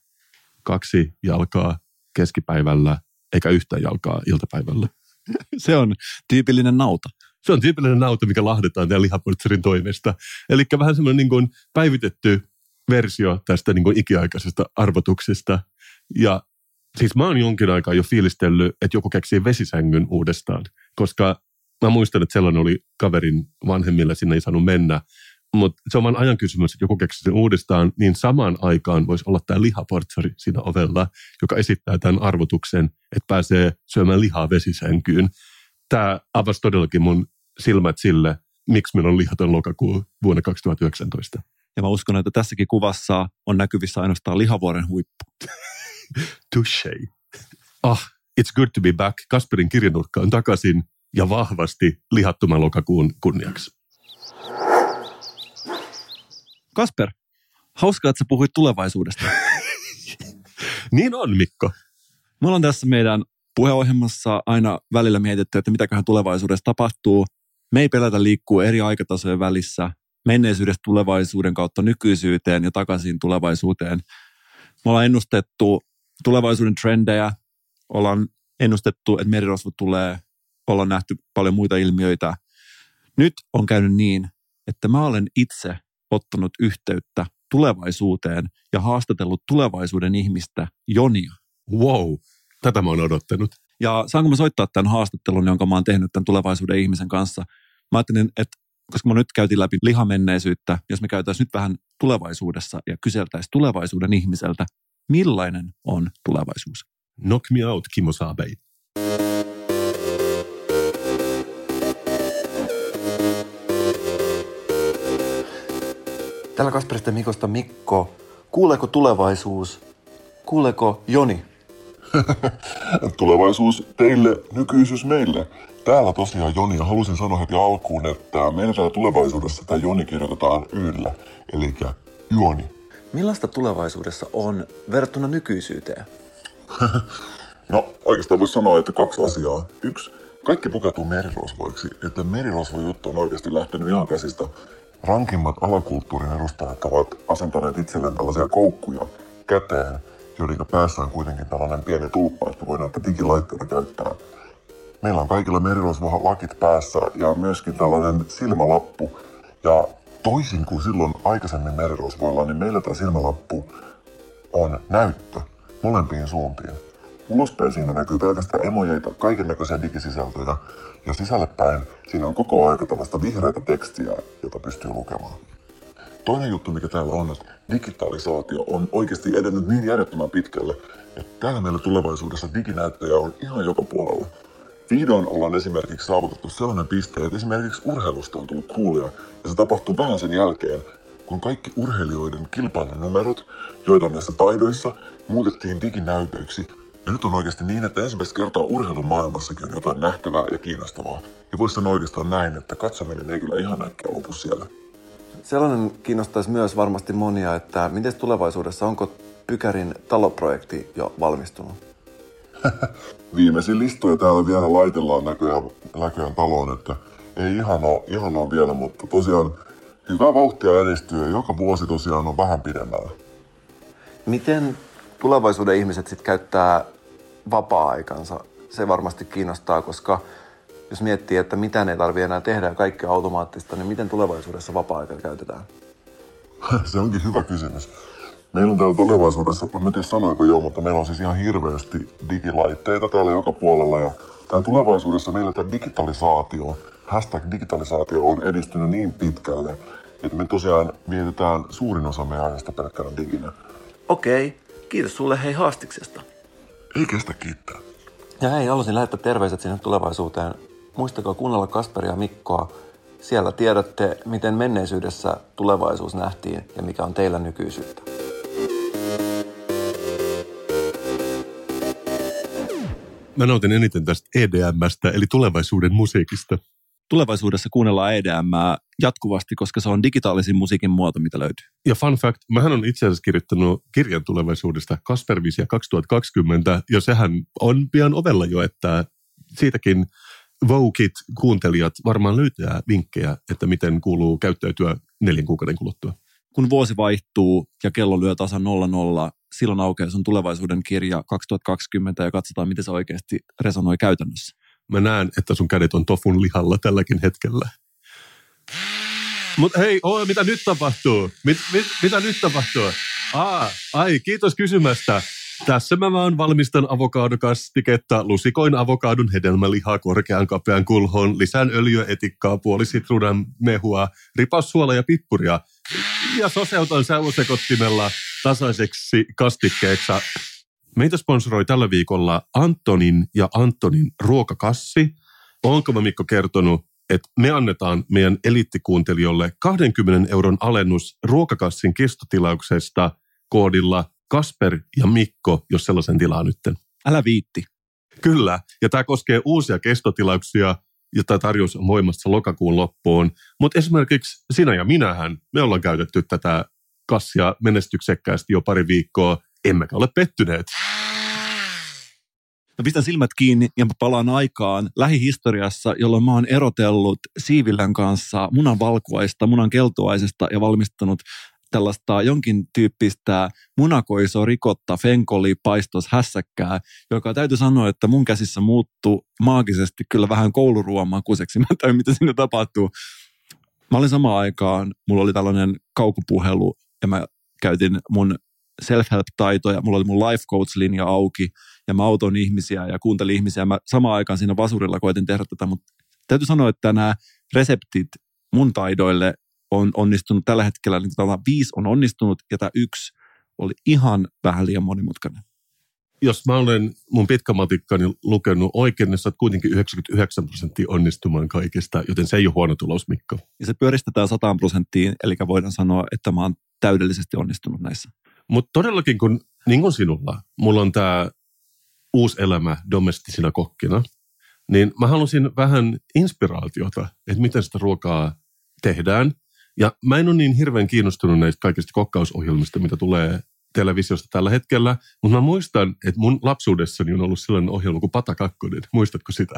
kaksi jalkaa keskipäivällä, eikä yhtään jalkaa iltapäivällä. Se on tyypillinen nauta. Se on tyypillinen nauta, mikä lahdetaan tämän lihaportsarin toimesta. Eli vähän semmoinen niin kuin päivitetty versio tästä niin kuin ikiaikaisesta arvotuksesta. Ja siis mä oon jonkin aikaa jo fiilistellyt, että joku keksii vesisängyn uudestaan, koska mä muistan, että sellainen oli kaverin vanhemmille, sinne ei saanut mennä. Mutta se on vaan ajan kysymys, että joku keksii sen uudestaan, niin samaan aikaan voisi olla tämä lihaportsari siinä ovella, joka esittää tämän arvotuksen, että pääsee syömään lihaa vesisänkyyn. Tämä avasi todellakin mun silmät sille, miksi meillä on lihaton lokakuu vuonna kaksituhattayhdeksäntoista. Ja mä uskon, että tässäkin kuvassa on näkyvissä ainoastaan lihavuoren huippu. Touché. Ah, it's good to be back. Kasperin kirjanurkka on takaisin ja vahvasti lihattoman lokakuun kunniaksi. Kasper, hauskaa, että sä puhuit tulevaisuudesta. Niin on, Mikko. Me ollaan tässä meidän puheohjelmassa aina välillä mietitty, että mitäköhän tulevaisuudessa tapahtuu. Me ei pelätä liikkuu eri aikatasojen välissä, menneisyydestä tulevaisuuden kautta nykyisyyteen ja takaisin tulevaisuuteen. Me ollaan ennustettu tulevaisuuden trendejä, ollaan ennustettu, että merirosvot tulee, ollaan nähty paljon muita ilmiöitä. Nyt on käynyt niin, että mä olen itse ottanut yhteyttä tulevaisuuteen ja haastatellut tulevaisuuden ihmistä, Jonia. Wow, tätä mä oon odottanut. Ja saanko mä soittaa tämän haastattelun, jonka mä oon tehnyt tämän tulevaisuuden ihmisen kanssa? Mä ajattelin, että koska mä nyt käytiin läpi lihamenneisyyttä, jos me käytäisiin nyt vähän tulevaisuudessa ja kyseltäisiin tulevaisuuden ihmiseltä, millainen on tulevaisuus? Knock me out, Kimmo Saabei. Täällä Kasperista ja Mikosta Mikko. Kuuleeko tulevaisuus? Kuuleeko Joni? Tulevaisuus teille, nykyisyys meille. Täällä tosiaan Joni, ja halusin sanoa heti alkuun, että meillä täällä tulevaisuudessa tämä Joni kirjoitetaan yllä, eli Juoni. Millaista tulevaisuudessa on verrattuna nykyisyyteen? No oikeastaan voisi sanoa, että kaksi asiaa. Yksi, kaikki pukeutuu merirosvoiksi, että merirosvojuttu on oikeasti lähtenyt ihan käsistä. Rankimmat alakulttuurin edustajat ovat asentaneet itselleen tällaisia koukkuja käteen, joiden päässä on kuitenkin tällainen pieni tulppa, että voidaan näitä digilaitteita käyttää. Meillä on kaikilla merirosvolakit päässä ja myöskin tällainen silmälappu. Ja toisin kuin silloin aikaisemmin merirosvoilla, niin meillä tämä silmälappu on näyttö molempiin suuntiin. Ulospäin siinä näkyy pelkästään emojeita, kaikennäköisiä digisisältöjä. Ja sisälle päin siinä on koko aika tällaista vihreätä tekstiä, jota pystyy lukemaan. Toinen juttu, mikä täällä on, että digitalisaatio on oikeasti edennyt niin järjettömän pitkälle, että täällä meillä tulevaisuudessa diginäyttöjä on ihan joka puolella. Vihdoin ollaan esimerkiksi saavutettu sellainen piste, että esimerkiksi urheilusta on tullut coolia, ja se tapahtuu vähän sen jälkeen, kun kaikki urheilijoiden kilpailunumerot, joita on näissä taidoissa, muutettiin diginäytöiksi. Ja nyt on oikeasti niin, että ensimmäistä kertaa urheilun maailmassakin on jotain nähtävää ja kiinnostavaa. Ja voisi sanoa oikeastaan näin, että katsominen ei kyllä ihan äkkiä lopu siellä. Sellainen kiinnostaisi myös varmasti monia, että miten tulevaisuudessa, onko Pykärin taloprojekti jo valmistunut? Viimeisin listoja täällä vielä laitellaan näköjään, näköjään taloon, että ei ihan ole, ihan ole vielä, mutta tosiaan hyvää vauhtia edistyy ja joka vuosi tosiaan on vähän pidemmällä. Miten tulevaisuuden ihmiset sitten käyttää vapaa-aikansa? Se varmasti kiinnostaa, koska jos miettii, että mitä ei tarvitse enää tehdä ja kaikki on automaattista, niin miten tulevaisuudessa vapaa-aikaa käytetään? Se onkin hyvä kysymys. Meillä on täällä tulevaisuudessa, mä en tiedä sanoiko joo, mutta meillä on siis ihan hirveästi digilaitteita täällä joka puolella. Ja täällä tulevaisuudessa meillä tämä digitalisaatio, hashtag digitalisaatio on edistynyt niin pitkälle, että me tosiaan mietitään suurin osa meidän ajasta pelkkänä diginä. Okei, kiitos sulle hei haastiksesta. Ei kestä kiittää. Ja hei, halusin lähettää terveiset sinne tulevaisuuteen. Muistakaa kuunnella Kasperia ja Mikkoa. Siellä tiedätte, miten menneisyydessä tulevaisuus nähtiin ja mikä on teillä nykyisyyttä. Mä nautin eniten tästä E D M:stä, eli tulevaisuuden musiikista. Tulevaisuudessa kuunnellaan E D M:ää jatkuvasti, koska se on digitaalisin musiikin muoto, mitä löytyy. Ja fun fact, mähän on itse asiassa kirjoittanut kirjan tulevaisuudesta Kasperviisia kaksituhattakaksikymmentä, ja sehän on pian ovella jo, että siitäkin Voukit kuuntelijat varmaan löytää vinkkejä, että miten kuuluu käyttäytyä neljän kuukauden kuluttua. Kun vuosi vaihtuu ja kello lyö tasan nolla nolla, silloin aukeaa sun tulevaisuuden kirja kaksituhattakaksikymmentä ja katsotaan, miten se oikeasti resonoi käytännössä. Mä näen, että sun kädet on tofun lihalla tälläkin hetkellä. Mutta hei, oh, mitä nyt tapahtuu? Mit, mit, mitä nyt tapahtuu? Aa, ai, kiitos kysymästä. Tässä mä vaan valmistan avokadokastiketta, lusikoin avokadon hedelmälihaa korkean kapean kulhoon, lisään öljyä, etikkaa, puoli sitruunan mehua, ripaus suola ja pippuria ja soseutan säusekoittimella tasaiseksi kastikkeeksi. Meitä sponsoroi tällä viikolla Antonin ja Antonin ruokakassi. Onko mä Mikko kertonut, että me annetaan meidän eliittikuuntelijoille kaksikymmentä euron alennus ruokakassin kestotilauksesta koodilla Kasper ja Mikko, jos sellaisen tilaa nytten. Älä viitti. Kyllä, ja tämä koskee uusia kestotilauksia, jota tarjous on voimassa lokakuun loppuun. Mutta esimerkiksi sinä ja minähän, me ollaan käytetty tätä kassia menestyksekkäästi jo pari viikkoa, emmekä ole pettyneet. Mä pistän silmät kiinni ja mä palaan aikaan lähihistoriassa, jolloin mä oon erotellut Siivilän kanssa munan valkuaista, munan keltuaisesta ja valmistanut tällaista jonkin tyyppistä munakoiso, rikotta, fenkoli, paistos, hässäkkää, joka täytyy sanoa, että mun käsissä muuttui maagisesti kyllä vähän kouluruoan makuiseksi. Mä en tiedä, mitä siinä tapahtuu. Mä olin samaan aikaan, mulla oli tällainen kaukopuhelu ja mä käytin mun self-help-taitoja, mulla oli mun life coach-linja auki ja mä autoin ihmisiä ja kuuntelin ihmisiä. Mä samaan aikaan siinä vasurilla koitin tehdä tätä, mutta täytyy sanoa, että nämä reseptit mun taidoille on onnistunut tällä hetkellä, niin viisi on onnistunut ja tämä yksi oli ihan vähän liian monimutkainen. jos mä olen mun pitkämatikkani lukenut oikein, niin sä oot kuitenkin yhdeksänkymmentäyhdeksän prosenttia onnistumaan kaikesta, joten se ei ole huono tulos, Mikko. Ja se pyöristetään sataan prosenttiin, eli voidaan sanoa, että mä oon täydellisesti onnistunut näissä. Mutta todellakin, kun niin kuin sinulla, mulla on tämä uusi elämä domestisina kokkina, niin mä halusin vähän inspiraatiota, että miten sitä ruokaa tehdään. Ja mä en ole niin hirveän kiinnostunut näistä kaikista kokkausohjelmista, mitä tulee televisiosta tällä hetkellä, mutta mä muistan, että mun lapsuudessani on ollut sellainen ohjelma kuin Pata Kakkonen. Muistatko sitä?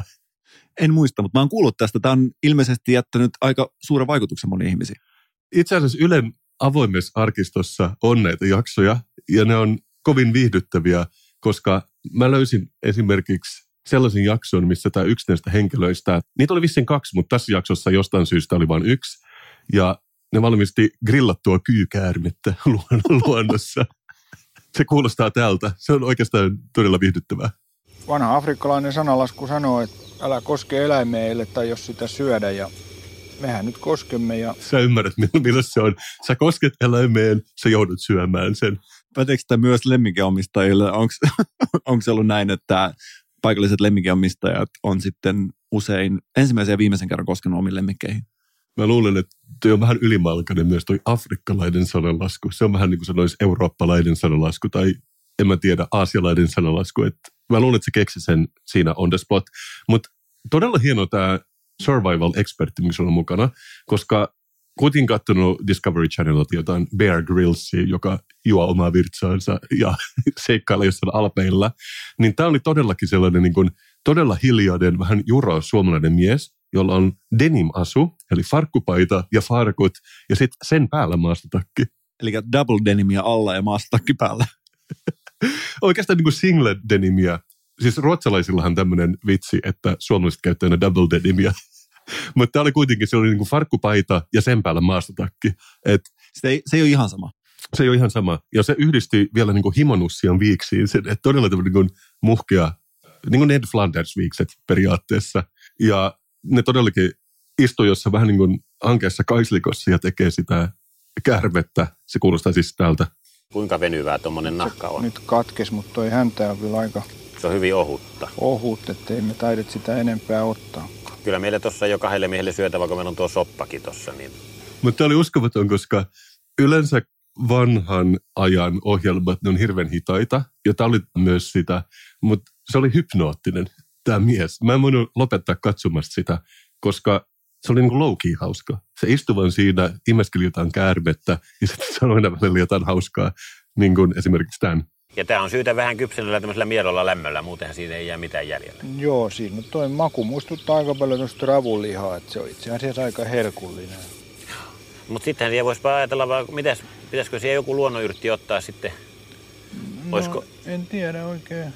En muista, mutta mä oon kuullut tästä. Tämä on ilmeisesti jättänyt aika suuren vaikutuksen moniin ihmisiin. Itse asiassa Ylen avoimessa arkistossa on näitä jaksoja, ja ne on kovin viihdyttäviä, koska mä löysin esimerkiksi sellaisen jakson, missä tämä yksi näistä henkilöistä, niitä oli vissiin kaksi, mutta tässä jaksossa jostain syystä oli vain yksi, ja ne valmisti grillattua kyykäärmettä luonnossa. Se kuulostaa tältä. Se on oikeastaan todella viihdyttävää. Vanha afrikkalainen sanalasku sanoo, että älä koske eläimeen, tai jos sitä syödä, ja mehän nyt koskemme. Ja... Sä ymmärrät, millä se on. Sä kosket eläimeen, sä joudut syömään sen. Päteekö sitä myös lemmikeomistajille? Onko se ollut näin, että paikalliset lemmikeomistajat on sitten usein ensimmäisen ja viimeisen kerran koskenut omiin lemmikkeihin? Mä luulen, että toi on vähän ylimalkainen myös toi afrikkalainen sananlasku. Se on vähän niin kuin sanoisi eurooppalainen sananlasku tai en mä tiedä, aasialainen sananlasku. Et mä luulen, että se keksi sen siinä on the spot. Mutta todella hieno tämä survival-expertti, mikä on mukana, koska kuitenkin katsonut Discovery Channelilta jotain Bear Grillsia, joka juo omaa virtsaansa ja seikkailee jossain alpeilla, niin tämä oli todellakin sellainen niin kuin, todella hiljainen, vähän juro suomalainen mies, jolla on denim-asu, eli farkkupaita ja farkut, ja sitten sen päällä maastotakki. Eli double denimiä alla ja maastotakki päällä. Oikeastaan niin kuin single denimiä. Siis ruotsalaisillahan tämmöinen vitsi, että suomalaiset käyttää aina double denimiä. Mutta tämä oli kuitenkin, se oli niin kuin farkkupaita ja sen päällä maastotakki. Et se, ei, se ei ole ihan sama. Se ei ole ihan sama. Ja se yhdistyi vielä niin kuin himonussian viiksiin. Se, että todella tämmöinen niin kuin muhkea, niin kuin Ned Flanders-viikset periaatteessa. Ja ne todellakin istuu jossain vähän niin kuin ankeassa kaislikossa ja tekee sitä käärmettä. Se kuulostaa siis täältä. Kuinka venyvää tuommoinen nahka on? Nyt katkes, mutta toi häntä on kyllä aika... Se on hyvin ohutta. Ohut, ettei me taidet sitä enempää ottaa. Kyllä meillä tuossa jo kahdelle miehelle syötävä, kun meillä on tuo soppakin tuossa. Niin... Mutta tämä oli uskomaton, koska yleensä vanhan ajan ohjelmat, ne on hirveän hitaita. Ja tämä oli myös sitä, mutta se oli hypnoottinen, tämä mies. Mä en voinut lopettaa katsomasta sitä, koska se oli niin kuin low-key hauska. Se istui vaan siinä, imeskeli jotain käärmettä ja sitten sanoi aina välillä jotain hauskaa, niin kuin esimerkiksi tämän. Ja tämä on syytä vähän kypsennellä tämmöisellä miedolla lämmöllä, muutenhan siitä ei jää mitään jäljellä. Joo, siinä toi maku muistuttaa aika paljon tuosta ravunlihaa, että se on itse asiassa aika herkullinen. Mutta sittenhän siellä voisi ajatella, vaan mitäs, pitäisikö siellä joku luonnonyrtti ottaa sitten? No, Olisiko... en tiedä oikein.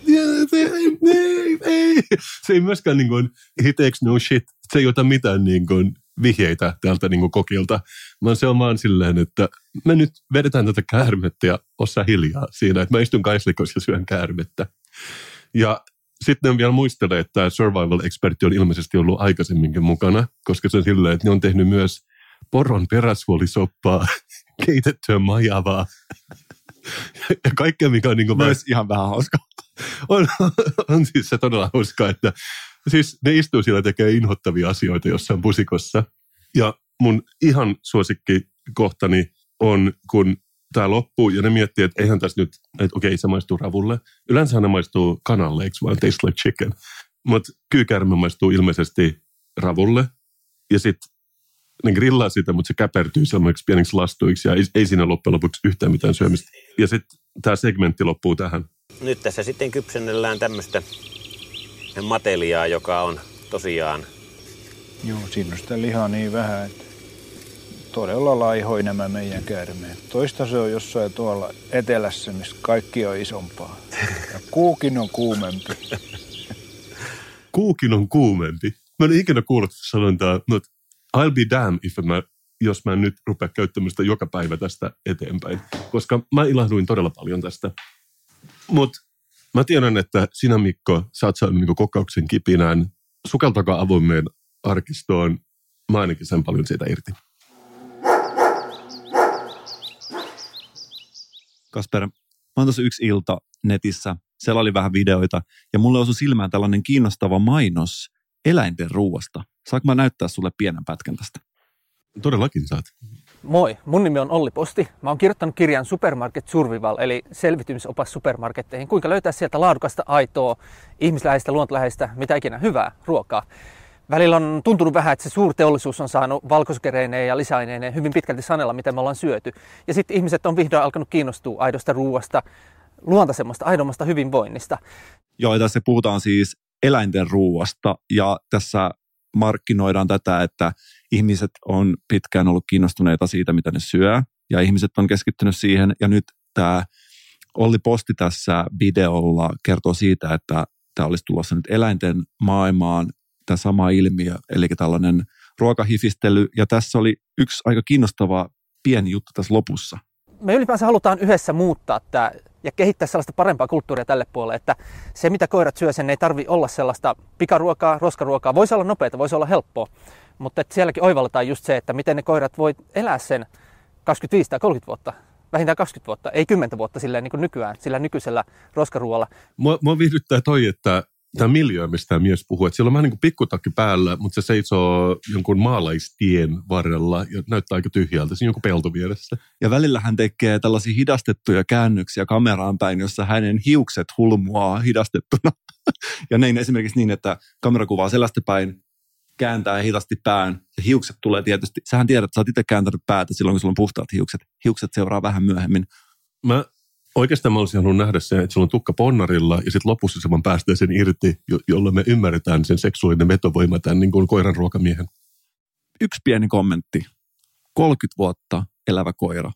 Ei, ei, ei. Se ei myöskään niin kuin, he takes no shit. Se ei ota mitään niin kuin, vihjeitä täältä niin kuin, kokilta, vaan se on vaan silleen, että me nyt vedetään tätä käärmettä ja osaa hiljaa siinä, että mä istun kaislikossa ja syön käärmettä. Ja sitten ne vielä muistelee, että tämä survival-expertti on ilmeisesti ollut aikaisemminkin mukana, koska se on silleen, että ne on tehnyt myös poron peräsuolisoppaa, keitettyä majavaa ja kaikkea, mikä on niin kuin myös ihan vähän hauska. On, on siis se todella hauskaa, että siis ne istuu siellä ja tekee inhottavia asioita jossain pusikossa. Ja mun ihan suosikkikohtani on, kun tämä loppuu ja ne miettii, että eihän tässä nyt, että okei, se maistuu ravulle. Yleensä ne maistuu kanalle, eikö vaan taste like chicken. Mutta kyykäärme maistuu ilmeisesti ravulle. Ja sitten ne grillaa sitä, mutta se käpertyy sellaiseksi pieniksi lastuiksi ja ei, ei siinä loppujen lopuksi yhtään mitään syömistä. Ja sitten tämä segmentti loppuu tähän. Nyt tässä sitten kypsennellään tämmöistä mateliaa, joka on tosiaan... Joo, siinä on sitä lihaa niin vähän, että todella laihoi nämä meidän käärmeet. Toista se on jossain tuolla etelässä, missä kaikki on isompaa. Ja kuukin on kuumempi. Kuukin on kuumempi. Mä en ikinä kuullut sanontaa, mutta I'll be damned if mä, jos mä en nyt rupea käyttämään sitä joka päivä tästä eteenpäin. Koska mä ilahduin todella paljon tästä. Mutta mä tiedän, että sinä Mikko, sä oot saanut niinku kokauksen kipinään. Sukeltakaa avoimeen arkistoon. Mä ainakin sen paljon siitä irti. Kasper, mä oon tuossa yksi ilta netissä siellä oli vähän videoita, ja mulle osui silmään tällainen kiinnostava mainos eläinten ruuasta. Saanko mä näyttää sulle pienen pätkän tästä? Todellakin saat. Moi, mun nimi on Olli Posti. Mä oon kirjoittanut kirjan Supermarket Survival, eli selvitymisopas supermarketteihin. Kuinka löytää sieltä laadukasta, aitoa, ihmisläheistä, luontoläheistä, mitä ikinä hyvää ruokaa. Välillä on tuntunut vähän, että se suurteollisuus on saanut valkosokereineen ja lisäaineineen hyvin pitkälti sanella, mitä me ollaan syöty. Ja sitten ihmiset on vihdoin alkanut kiinnostua aidosta ruuasta, luontaisemmasta, aidommasta hyvinvoinnista. Joo, ja tässä puhutaan siis eläinten ruuasta, ja tässä markkinoidaan tätä, että ihmiset on pitkään ollut kiinnostuneita siitä, mitä ne syö, ja ihmiset on keskittynyt siihen, ja nyt tämä Olli Posti tässä videolla kertoo siitä, että tämä olisi tulossa nyt eläinten maailmaan, tämä sama ilmiö, eli tällainen ruokahifistely, ja tässä oli yksi aika kiinnostava pieni juttu tässä lopussa. Me ylipäänsä halutaan yhdessä muuttaa tämä ja kehittää sellaista parempaa kulttuuria tälle puolelle, että se mitä koirat syö, sen ei tarvitse olla sellaista pikaruokaa, roskaruokaa. Voisi olla nopeata, voisi olla helppoa, mutta että sielläkin oivalletaan just se, että miten ne koirat voi elää sen kaksikymmentäviisi tai kolmekymmentä vuotta, vähintään kaksikymmentä vuotta, ei kymmenen vuotta silleen niin kuin nykyään, sillä nykyisellä roskaruoalla. Mua, mua viihdyttää toi, että tämä miljöö, mistä tämä mies puhuu, että siellä on vähän niin kuin pikkutakki päällä, mutta se seisoo jonkun maalaistien varrella ja näyttää aika tyhjältä. Siinä on joku pelto vieressä. Ja välillä hän tekee tällaisia hidastettuja käännöksiä kameraan päin, jossa hänen hiukset hulmuaa hidastettuna. Ja näin esimerkiksi niin, että kamera kuvaa selästä päin, kääntää hitaasti pään ja hiukset tulee tietysti. Sähän tiedät, että sä oot itse kääntänyt päätä silloin, kun sulla on puhtaat hiukset. Hiukset seuraa vähän myöhemmin. Mä Oikeastaan mä olisin halunnut nähdä sen, että sulla on tukka ponnarilla ja sitten lopussa se vaan päästään sen irti, jo- jolla me ymmärretään sen seksuaalinen vetovoima tämän niin kuin koiran ruokamiehen. Yksi pieni kommentti. kolmekymmentä vuotta elävä koira.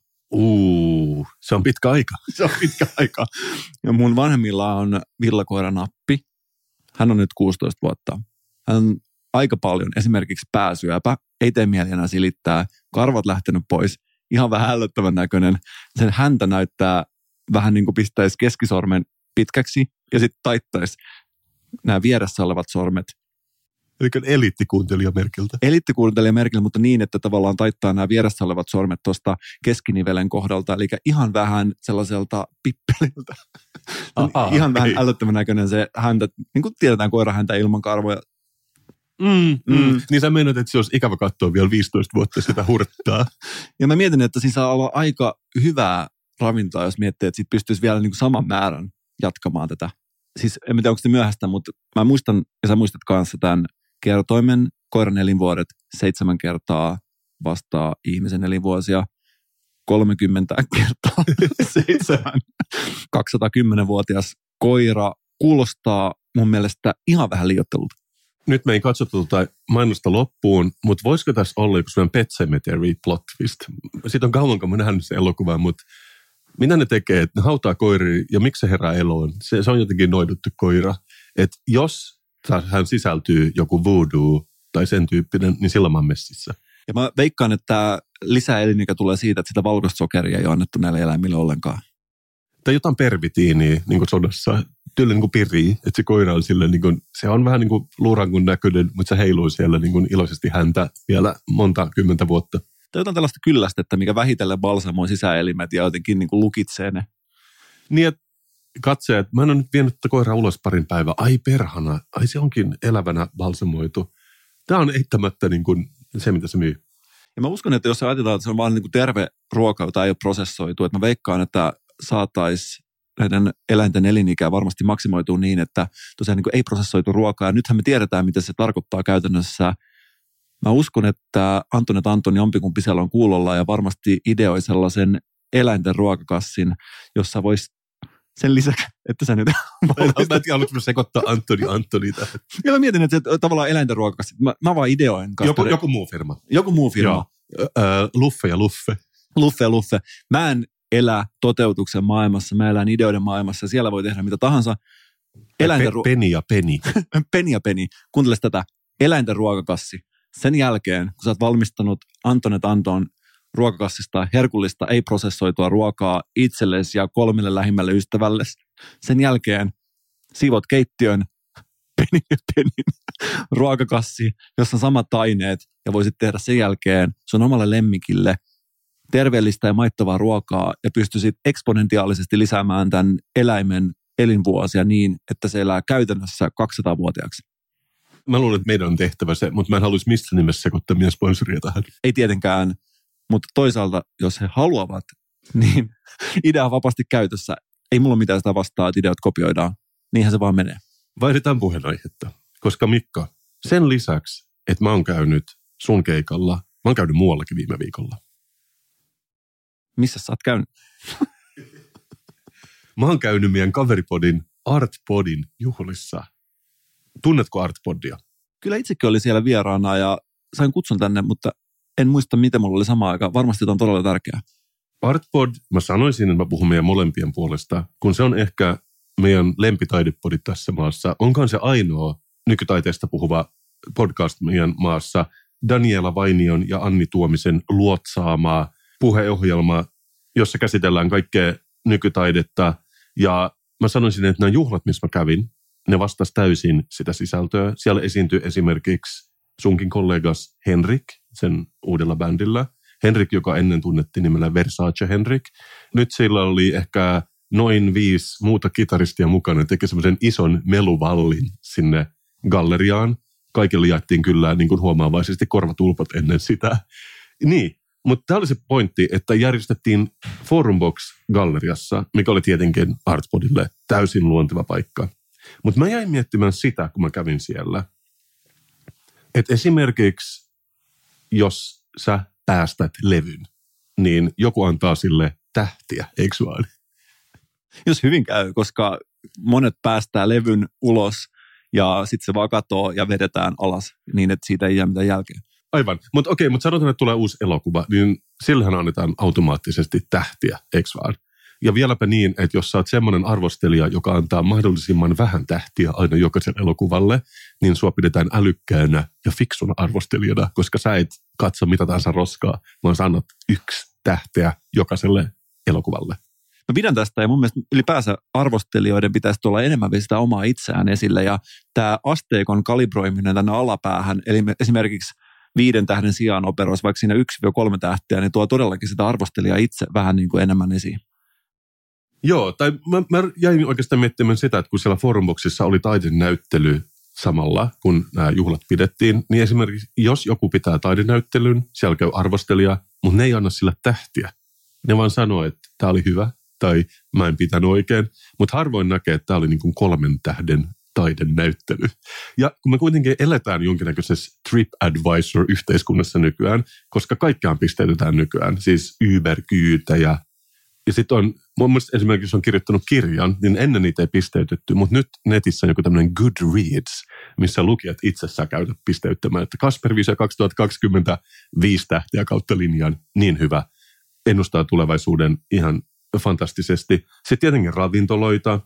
Uuu, se on pitkä aika. Se on pitkä aika. Ja mun vanhemmilla on villakoira Nappi. Hän on nyt kuusitoista vuotta. Hän on aika paljon esimerkiksi pääsyöpä. Ei tee mieli enää silittää. Karvat lähtenyt pois. Ihan vähän ällöttävän näköinen. Sen häntä näyttää vähän niin kuin pistäisi keskisormen pitkäksi ja sitten taittaisi nämä vieressä olevat sormet. Eli eliittikuuntelijamerkiltä. Eliittikuuntelijamerkiltä, mutta niin, että tavallaan taittaa nämä vieressä olevat sormet tuosta keskinivelen kohdalta. Eli ihan vähän sellaiselta pippeliltä. Aha, ihan vähän ei. älyttömän näköinen se häntä, niin kuin tiedetään koira häntä ilman karvoja. Mm, mm. Niin sä meinaat, että se olisi ikävä katsoa vielä viisitoista vuotta sitä hurttaa. Ja mä mietin, että siinä saa olla aika hyvää ravintoa, jos miettii, että siitä pystyisi vielä niin kuin saman määrän jatkamaan tätä. Siis en tiedä, onko se myöhäistä, mutta mä muistan, ja sä muistat kanssa tämän kertoimen, koiran elinvuodet seitsemän kertaa vastaa ihmisen elinvuosia, kolmekymmentä kertaa seitsemän, kaksisataakymmenen-vuotias koira kuulostaa mun mielestä ihan vähän liioittelulta. Nyt me ei katsottu tuota mainosta loppuun, mutta voisiko tässä olla joku sellainen Pet Sematary plot twist? Siitä on kauan, kun mä nähnyt sen elokuvan, mutta mitä ne tekee, että ne hautaa koiria ja miksi se herää eloon? Se, se on jotenkin noiduttu koira. Että jos hän sisältyy joku voodoo tai sen tyyppinen, niin silloin mä oon messissä. Ja mä veikkaan, että lisäelinikä tulee siitä, että sitä valkoista sokeria ei ole annettu näille eläimille ollenkaan. Tai jotain pervitiiniä niin kuin sodassa, tyyllä niin kuin pirii, että se koira on sille, niin kuin, se on vähän niin kuin luurankun näköinen, mutta se heiluu siellä niin kuin iloisesti häntä vielä monta kymmentä vuotta. Tai jotain tällaista kyllästettä, mikä vähitellen balsamoi sisäelimet ja jotenkin niin kuin lukitsee ne. Niin, että katseet, mä en ole nyt vienyt tätä koiraa ulos parin päivää. Ai perhana, ai se onkin elävänä balsamoitu. Tämä on eittämättä niin kuin se, mitä se myy. Ja mä uskon, että jos ajatellaan, että se on vaan niin kuin terve ruoka, jota ei ole prosessoitu, että mä veikkaan, että saataisiin näiden eläinten elinikää varmasti maksimoituu niin, että tosiaan niin kuin ei prosessoitu ruokaa. Ja nythän me tiedetään, mitä se tarkoittaa käytännössä. Mä uskon, että Antonet Antoni jompikumpi siellä on kuulolla ja varmasti ideoi sellaisen eläinten ruokakassin, jossa voisi sen lisäksi, että sä nyt... Mä en tiedä, haluatko sekoittaa Antoni Antoni tähän. Ja mä mietin, että se tavallaan eläinten ruokakassi. Mä, mä vaan ideoin. Joku, joku muu firma. Joku muu firma. Joo. Ö, Luffe ja Luffe. Luffe ja Luffe. Mä en elä toteutuksen maailmassa, mä elän ideoiden maailmassa. Siellä voi tehdä mitä tahansa. Eläinten Pe- Peni ja Peni. Peni ja Peni. Kuunteles tätä. Eläinten ruokakassi. Sen jälkeen, kun sä oot valmistanut Antonet Anton ruokakassista herkullista, ei-prosessoitua ruokaa itsellesi ja kolmelle lähimmälle ystävälle, sen jälkeen siivot keittiön Penin ja Penin ruokakassi, jossa on samat aineet, ja voisit tehdä sen jälkeen sun omalle lemmikille terveellistä ja maittavaa ruokaa, ja pystyisit eksponentiaalisesti lisäämään tämän eläimen elinvuosia niin, että se elää käytännössä kaksisataa-vuotiaaksi. Mä luulen, että meidän on tehtävä se, mutta mä en haluaisi missään nimessä sekoittaa meidän sponsoria tähän. Ei tietenkään, mutta toisaalta, jos he haluavat, niin idea on vapaasti käytössä. Ei mulla mitään sitä vastaa, että ideat kopioidaan. Niinhän se vaan menee. Vaihdetaan puheenaihetta, koska Mikko, sen lisäksi, että mä oon käynyt sun keikalla, mä oon käynyt muuallakin viime viikolla. Missä sä oot käynyt? Mä oon käynyt meidän kaveripodin Artpodin juhlissa. Tunnetko Artpodia? Kyllä itsekin oli siellä vieraana ja sain kutsun tänne, mutta en muista, miten mulla oli sama aika. Varmasti tämä on todella tärkeää. Artpod, mä sanoisin, että mä puhun meidän molempien puolesta, kun se on ehkä meidän lempitaidepodi tässä maassa. Onkaan se ainoa nykytaiteesta puhuva podcast meidän maassa. Daniela Vainion ja Anni Tuomisen luotsaamaa puheohjelma, jossa käsitellään kaikkea nykytaidetta. Ja mä sanoisin, että nämä juhlat, missä mä kävin, ne vastasi täysin sitä sisältöä. Siellä esiintyi esimerkiksi sunkin kollegas Henrik, sen uudella bändillä. Henrik, joka ennen tunnettiin nimellä Versace Henrik. Nyt sillä oli ehkä noin viisi muuta kitaristia mukana. Teki semmoisen ison meluvallin sinne galleriaan. Kaikille jaettiin kyllä niin kuin huomaavaisesti korvatulpat ennen sitä. Niin, mutta tämä oli se pointti, että järjestettiin Forumbox-galleriassa, mikä oli tietenkin Artpodille täysin luonteva paikka. Mutta mä jäin miettimään sitä, kun mä kävin siellä, että esimerkiksi jos sä päästät levyn, niin joku antaa sille tähtiä, eikö vaan? Jos hyvin käy, koska monet päästää levyn ulos ja sitten se vaan katoo ja vedetään alas niin, että siitä ei jää mitään jälkeen. Aivan, mutta okei, mutta sanotaan, että tulee uusi elokuva, niin sillähän annetaan automaattisesti tähtiä, eikö vaan? Ja vieläpä niin, että jos sä oot semmoinen arvostelija, joka antaa mahdollisimman vähän tähtiä aina jokaisen elokuvalle, niin sua pidetään älykkäänä ja fiksuna arvostelijana, koska sä et katso mitä tahansa roskaa, vaan sä annat yksi tähteä jokaiselle elokuvalle. Mä pidän tästä ja mun mielestä ylipäänsä arvostelijoiden pitäisi tulla enemmän sitä omaa itseään esille ja tämä asteikon kalibroiminen tänne alapäähän, eli esimerkiksi viiden tähden sijaan operoissa, vaikka siinä yksi kolme tähteä, niin tuo todellakin sitä arvostelijaa itse vähän niin kuin enemmän esiin. Joo, tai mä, mä jäin oikeastaan miettimään sitä, että kun siellä Forumboxissa oli taidenäyttely samalla, kun nämä juhlat pidettiin, niin esimerkiksi jos joku pitää taidenäyttelyn, siellä käy arvostelija, mutta ne ei anna sillä tähtiä. Ne vaan sanoo, että tämä oli hyvä tai mä en pitänyt oikein, mutta harvoin näkee, että tämä oli niin kuin kolmen tähden taidenäyttely. Ja kun me kuitenkin eletään jonkinnäköisessä TripAdvisor-yhteiskunnassa nykyään, koska kaikkiaan pisteytetään nykyään, siis Uber-kyytä ja Ja sitten on, mun mielestä esimerkiksi on kirjoittanut kirjan, niin ennen niitä ei pisteytetty, mutta nyt netissä on joku tämmöinen Goodreads, missä lukijat itsessään käytä pisteyttämään, että Kasper Visio kaksituhattakaksikymmentä viisi tähtiä kautta linjan, niin hyvä, ennustaa tulevaisuuden ihan fantastisesti. Sitten tietenkin ravintoloita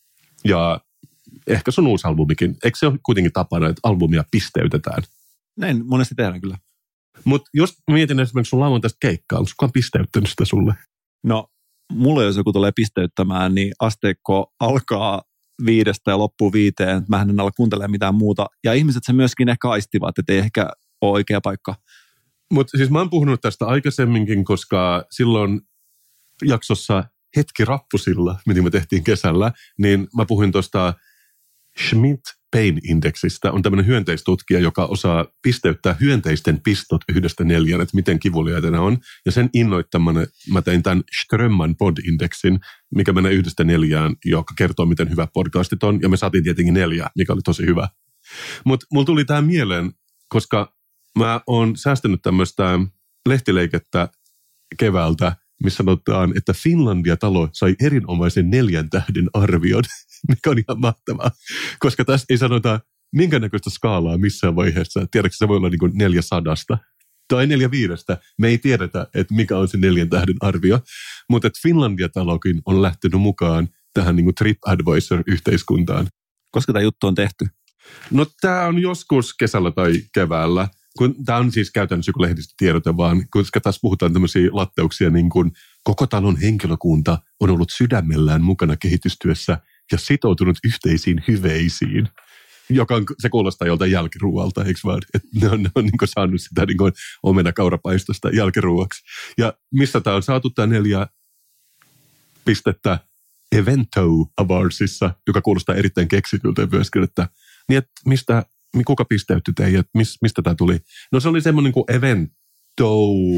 ja ehkä sun uusi albumikin. Eikö se ole kuitenkin tapana, että albumia pisteytetään? Näin monesti tehdään kyllä. Mutta jos mietin esimerkiksi sun lauantaista keikkaa, onko kukaan pisteyttänyt sitä sulle? No, mulle jos joku tulee pisteyttämään, niin asteikko alkaa viidestä ja loppuu viiteen. Mähän en ala kuuntelemaan mitään muuta. Ja ihmiset se myöskin ehkä aistivat, että ei ehkä ole oikea paikka. Mutta siis mä oon puhunut tästä aikaisemminkin, koska silloin jaksossa Hetki rappusilla, mitä me tehtiin kesällä, niin mä puhuin tuosta Schmidt Pain Indexistä. On tämmöinen hyönteistutkija, joka osaa pisteyttää hyönteisten pistot yhdestä neljään, että miten kivuliaita ne on. Ja sen innoittamana mä tein tämän Strömman Pod-indeksin, mikä menee yhdestä neljään, joka kertoo, miten hyvä podcastit on. Ja me saatiin tietenkin neljä, mikä oli tosi hyvä. Mutta mulla tuli tämä mieleen, koska mä oon säästänyt tämmöistä lehtileikettä keväältä, missä sanotaan, että Finlandia-talo sai erinomaisen neljän tähden arvion, mikä on ihan mahtavaa. Koska tässä ei sanota minkäännäköistä skaalaa missään vaiheessa. Tiedätkö, se voi olla niin kuin neljä sadasta tai neljä viidestä. Me ei tiedetä, että mikä on se neljän tähden arvio. Mutta että Finlandia-talokin on lähtenyt mukaan tähän niin kuin TripAdvisor-yhteiskuntaan. Koska tämä juttu on tehty? No tämä on joskus kesällä tai keväällä. Tämä on siis käytännössä joku lehdistötiedote vaan, koska tässä puhutaan tämmöisiä latteuksia niin kuin koko talon henkilökunta on ollut sydämellään mukana kehitystyössä ja sitoutunut yhteisiin hyveisiin, joka on, se kuulostaa joltain jälkiruualta, eikö vaan? Että ne on, ne on niin kuin saanut sitä niin kuin omenakaurapaistosta jälkiruuaksi. Ja mistä tämä on saatu tämä neljä pistettä? Evento Awardsissa, joka kuulostaa erittäin keksityltä myöskin, että, niin että mistä, kuka pisteytti teidät, mis, mistä tämä tuli? No se oli semmoinen kuin Evento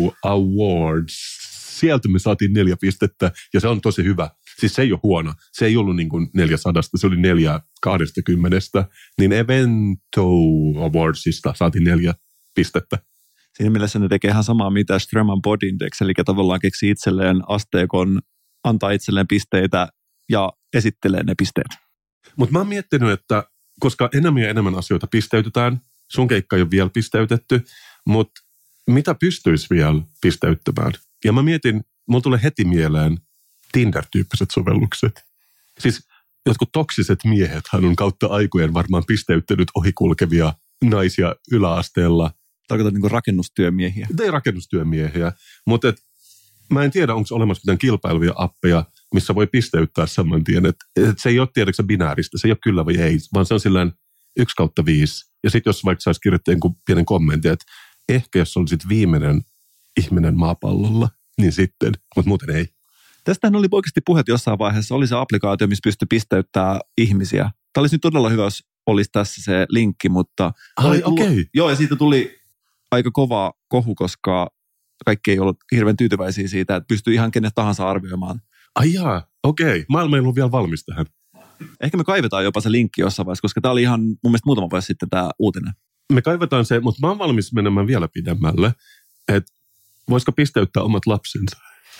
Awards. Sieltä me saatiin neljä pistettä ja se on tosi hyvä. Siis se ei ole huono. Se ei ollut niin kuin neljäsadasta, se oli neljä kahdestakymmenestä. Niin Evento Awardsista saatiin neljä pistettä. Siinä mielessä ne tekee ihan samaa mitä Strömman Body Index, eli tavallaan keksii itselleen asteekon, antaa itselleen pisteitä ja esittelee ne pisteet. Mutta mä oon miettinyt, että koska enemmän ja enemmän asioita pisteytetään, sun keikka ei ole vielä pisteytetty, mutta mitä pystyisi vielä pisteyttämään? Ja mä mietin, mulla tulee heti mieleen Tinder-tyyppiset sovellukset. Siis jotkut toksiset miehethän on kautta aikojen varmaan pisteyttänyt ohikulkevia naisia yläasteella. Tarkoitat niin kuin rakennustyömiehiä? Ei rakennustyömiehiä, mutta et, mä en tiedä, onko olemassa mitään kilpailuvia appeja, missä voi pisteyttää saman tien. Että et se ei ole tiedäksä binääristä, se ei ole kyllä vai ei, vaan se on sillään yksi kautta viisi. Ja sitten jos vaikka saisi kirjoittaa jonkun pienen kommentin, että ehkä jos olisit viimeinen ihminen maapallolla, niin sitten, mutta muuten ei. Tästähän oli oikeasti puhet jossain vaiheessa. Oli se applikaatio, missä pystyi pisteyttämään ihmisiä. Tämä olisi nyt todella hyvä, jos olisi tässä se linkki, mutta... Ai, okei. Okay. Joo, ja siitä tuli aika kova kohu, koska kaikki ei ollut hirveän tyytyväisiä siitä, että pystyy ihan kenet tahansa arvioimaan. Ai jaa, okei. Okay. Maailma ei ollut vielä valmis tähän. Ehkä me kaivetaan jopa se linkki jossain vaiheessa, koska tämä oli ihan mun mielestä muutama vuosi sitten tämä uutinen. Me kaivetaan se, mutta mä oon valmis menemään vielä pidemmälle, että voisiko pisteyttää omat lapsensa?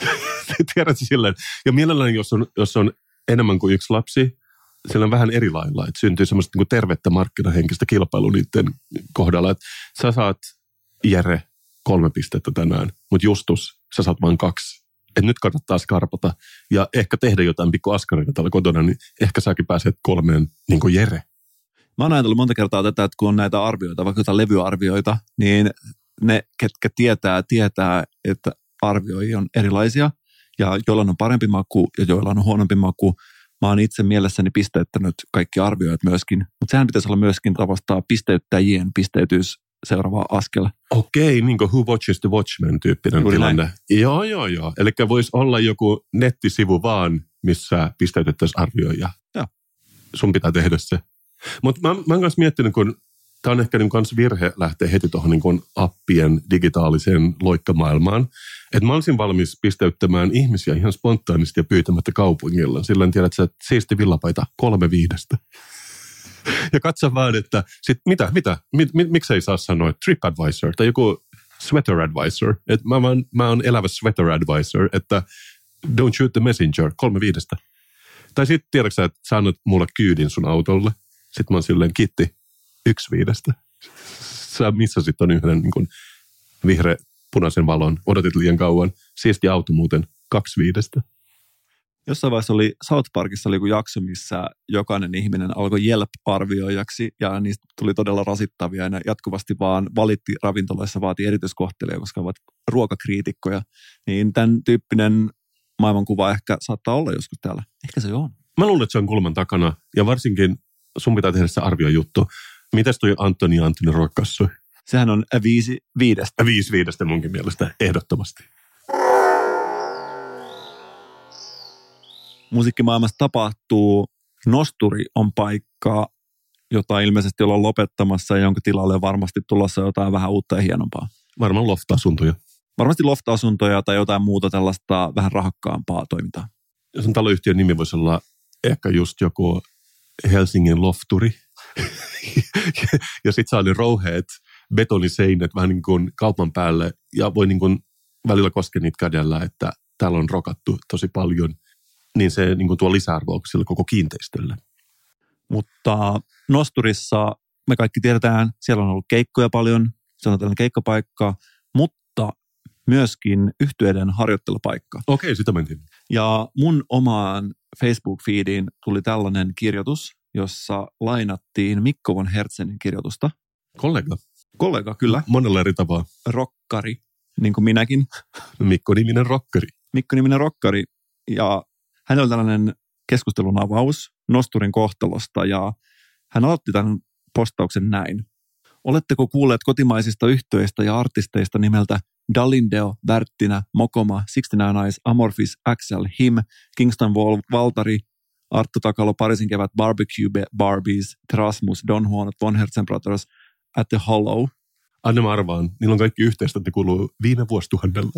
Tiedätkö silleen? Ja mielelläni, jos on, jos on enemmän kuin yksi lapsi, sillä on vähän eri lailla, että syntyy semmoista niin kuin tervettä markkinahenkistä kilpailua niiden kohdalla, että sä saat Jere kolme pistettä tänään, mutta Justus, sä saat vain kaksi. Että nyt kannattaa skarpata ja ehkä tehdä jotain pikku askareita täällä kotona, niin ehkä säkin pääset kolmeen niin kuin Jere. Mä oon ajatellut monta kertaa tätä, että kun on näitä arvioita, vaikka jotain levyarvioita, niin ne, ketkä tietää, tietää, että arvioijia on erilaisia ja joilla on parempi maku ja joilla on huonompi maku. Mä oon itse mielessäni pisteyttänyt kaikki arvioijat myöskin, mutta sehän pitäisi olla myöskin tavastaa pisteyttäjien pisteytys seuraava askel. Okei, niin kuin Who Watches the Watchmen -tyyppinen Juuri tilanne. näin. Joo, joo, joo. Eli voisi olla joku nettisivu vaan, missä pisteytettäisiin arvioija. Joo. Sun pitää tehdä se. Mutta mä, mä oon kanssa miettinyt, kun tämä on ehkä niin kans virhe lähteä heti tuohon niin appien digitaaliseen loikkamaailmaan. Että mä olisin valmis pisteyttämään ihmisiä ihan spontaanisti ja pyytämättä kaupungilla. Silloin tiedät sä, että siisti villapaita kolme viidestä. Ja katso vaan, että sit mitä, mitä, mit, mit, miksei saa sanoa TripAdvisor tai joku Sweater Advisor. Että mä, mä, mä oon elävä Sweater Advisor, että don't shoot the messenger, kolme viidestä. Tai sitten tiedätkö sä, että sä annat mulle kyydin sun autolle. Sitten mä oon silleen, kiitti, yksi viidestä. Sä missasit ton yhden niin kuin vihreä punaisen valon, odotit liian kauan. Siisti auto muuten, kaksi viidestä. Jossain vaiheessa oli South Parkissa oli joku jakso, missä jokainen ihminen alkoi Yelp-arvioijaksi ja niistä tuli todella rasittavia ja ne jatkuvasti vaan valitti ravintoloissa, vaati erityiskohteluja, koska ovat ruokakriitikkoja. Niin tämän tyyppinen maailmankuva ehkä saattaa olla joskus täällä. Ehkä se on. Mä luulen, että se on kulman takana ja varsinkin sun pitää tehdä se arviojuttu. Mitäs toi Antoni ja Antoni Rokkassu? Sehän on viisi viidestä. Viisi viidestä munkin mielestä, ehdottomasti. Musiikkimaailmassa tapahtuu. Nosturi on paikka, jota ilmeisesti ollaan lopettamassa ja jonka tilalle on varmasti tulossa jotain vähän uutta ja hienompaa. Varmaan loft-asuntoja. Varmasti loft-asuntoja tai jotain muuta tällaista vähän rahakkaampaa toimintaa. Ja sen taloyhtiön nimi voisi olla ehkä just joku Helsingin lofturi. ja sitten saa ne rouheet betoniseinät vähän niin kuin kaupan päälle ja voi niin kuin välillä koskea niitä kädellä, että täällä on rokattu tosi paljon. Niin se niin kuin tuo lisäarvoa sille koko kiinteistölle. Mutta Nosturissa me kaikki tiedetään, siellä on ollut keikkoja paljon, se on tällainen keikkapaikka, mutta myöskin yhtyeiden harjoittelupaikka. Okei, sitä mentiin. Ja mun omaan Facebook-feediin tuli tällainen kirjoitus, jossa lainattiin Mikko von Hertzenin kirjoitusta. Kollega. Kollega, kyllä. Monella eri tapaa. Rokkari, niin kuin minäkin. Mikko-niminen rokkari. Mikko-niminen rokkari. Ja hän oli tällainen keskustelun avaus Nosturin kohtalosta ja hän aloitti tämän postauksen näin. Oletteko kuulleet kotimaisista yhtyeistä ja artisteista nimeltä Dalindeo, Värttinä, Mokoma, sixty-nine Eyes, Amorphis, Axel, Him, Kingston Wall, Valtari, Arttu Takalo, Parisin kevät, Barbecue Barbies, Terasmus, Don Juan, Von Herzen Brothers, At the Hollow. Anna mä arvaan, niillä on kaikki yhteistä, että ne kuuluu viime vuosituhannelle.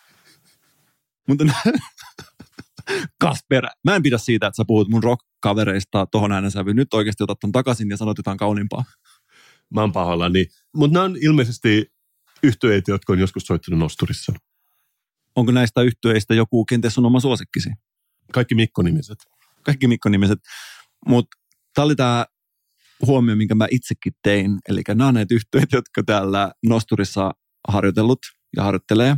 Mutta Kasper, mä en pidä siitä, että sä puhut mun rock-kavereista tohon äänensävyyn. Nyt oikeasti otat ton takaisin ja sanot jotain kauniimpaa. Mä oon pahallani. Mutta nämä on ilmeisesti yhtyeitä, jotka on joskus soittanut Nosturissa. Onko näistä yhtyeistä joku kenties sun oma suosikkisi? Kaikki Mikko-nimiset. Kaikki Mikko-nimiset. Mutta tää oli tää huomio, minkä mä itsekin tein. Eli nämä on näitä yhtyeitä, jotka täällä Nosturissa harjoitellut ja harjoittelee.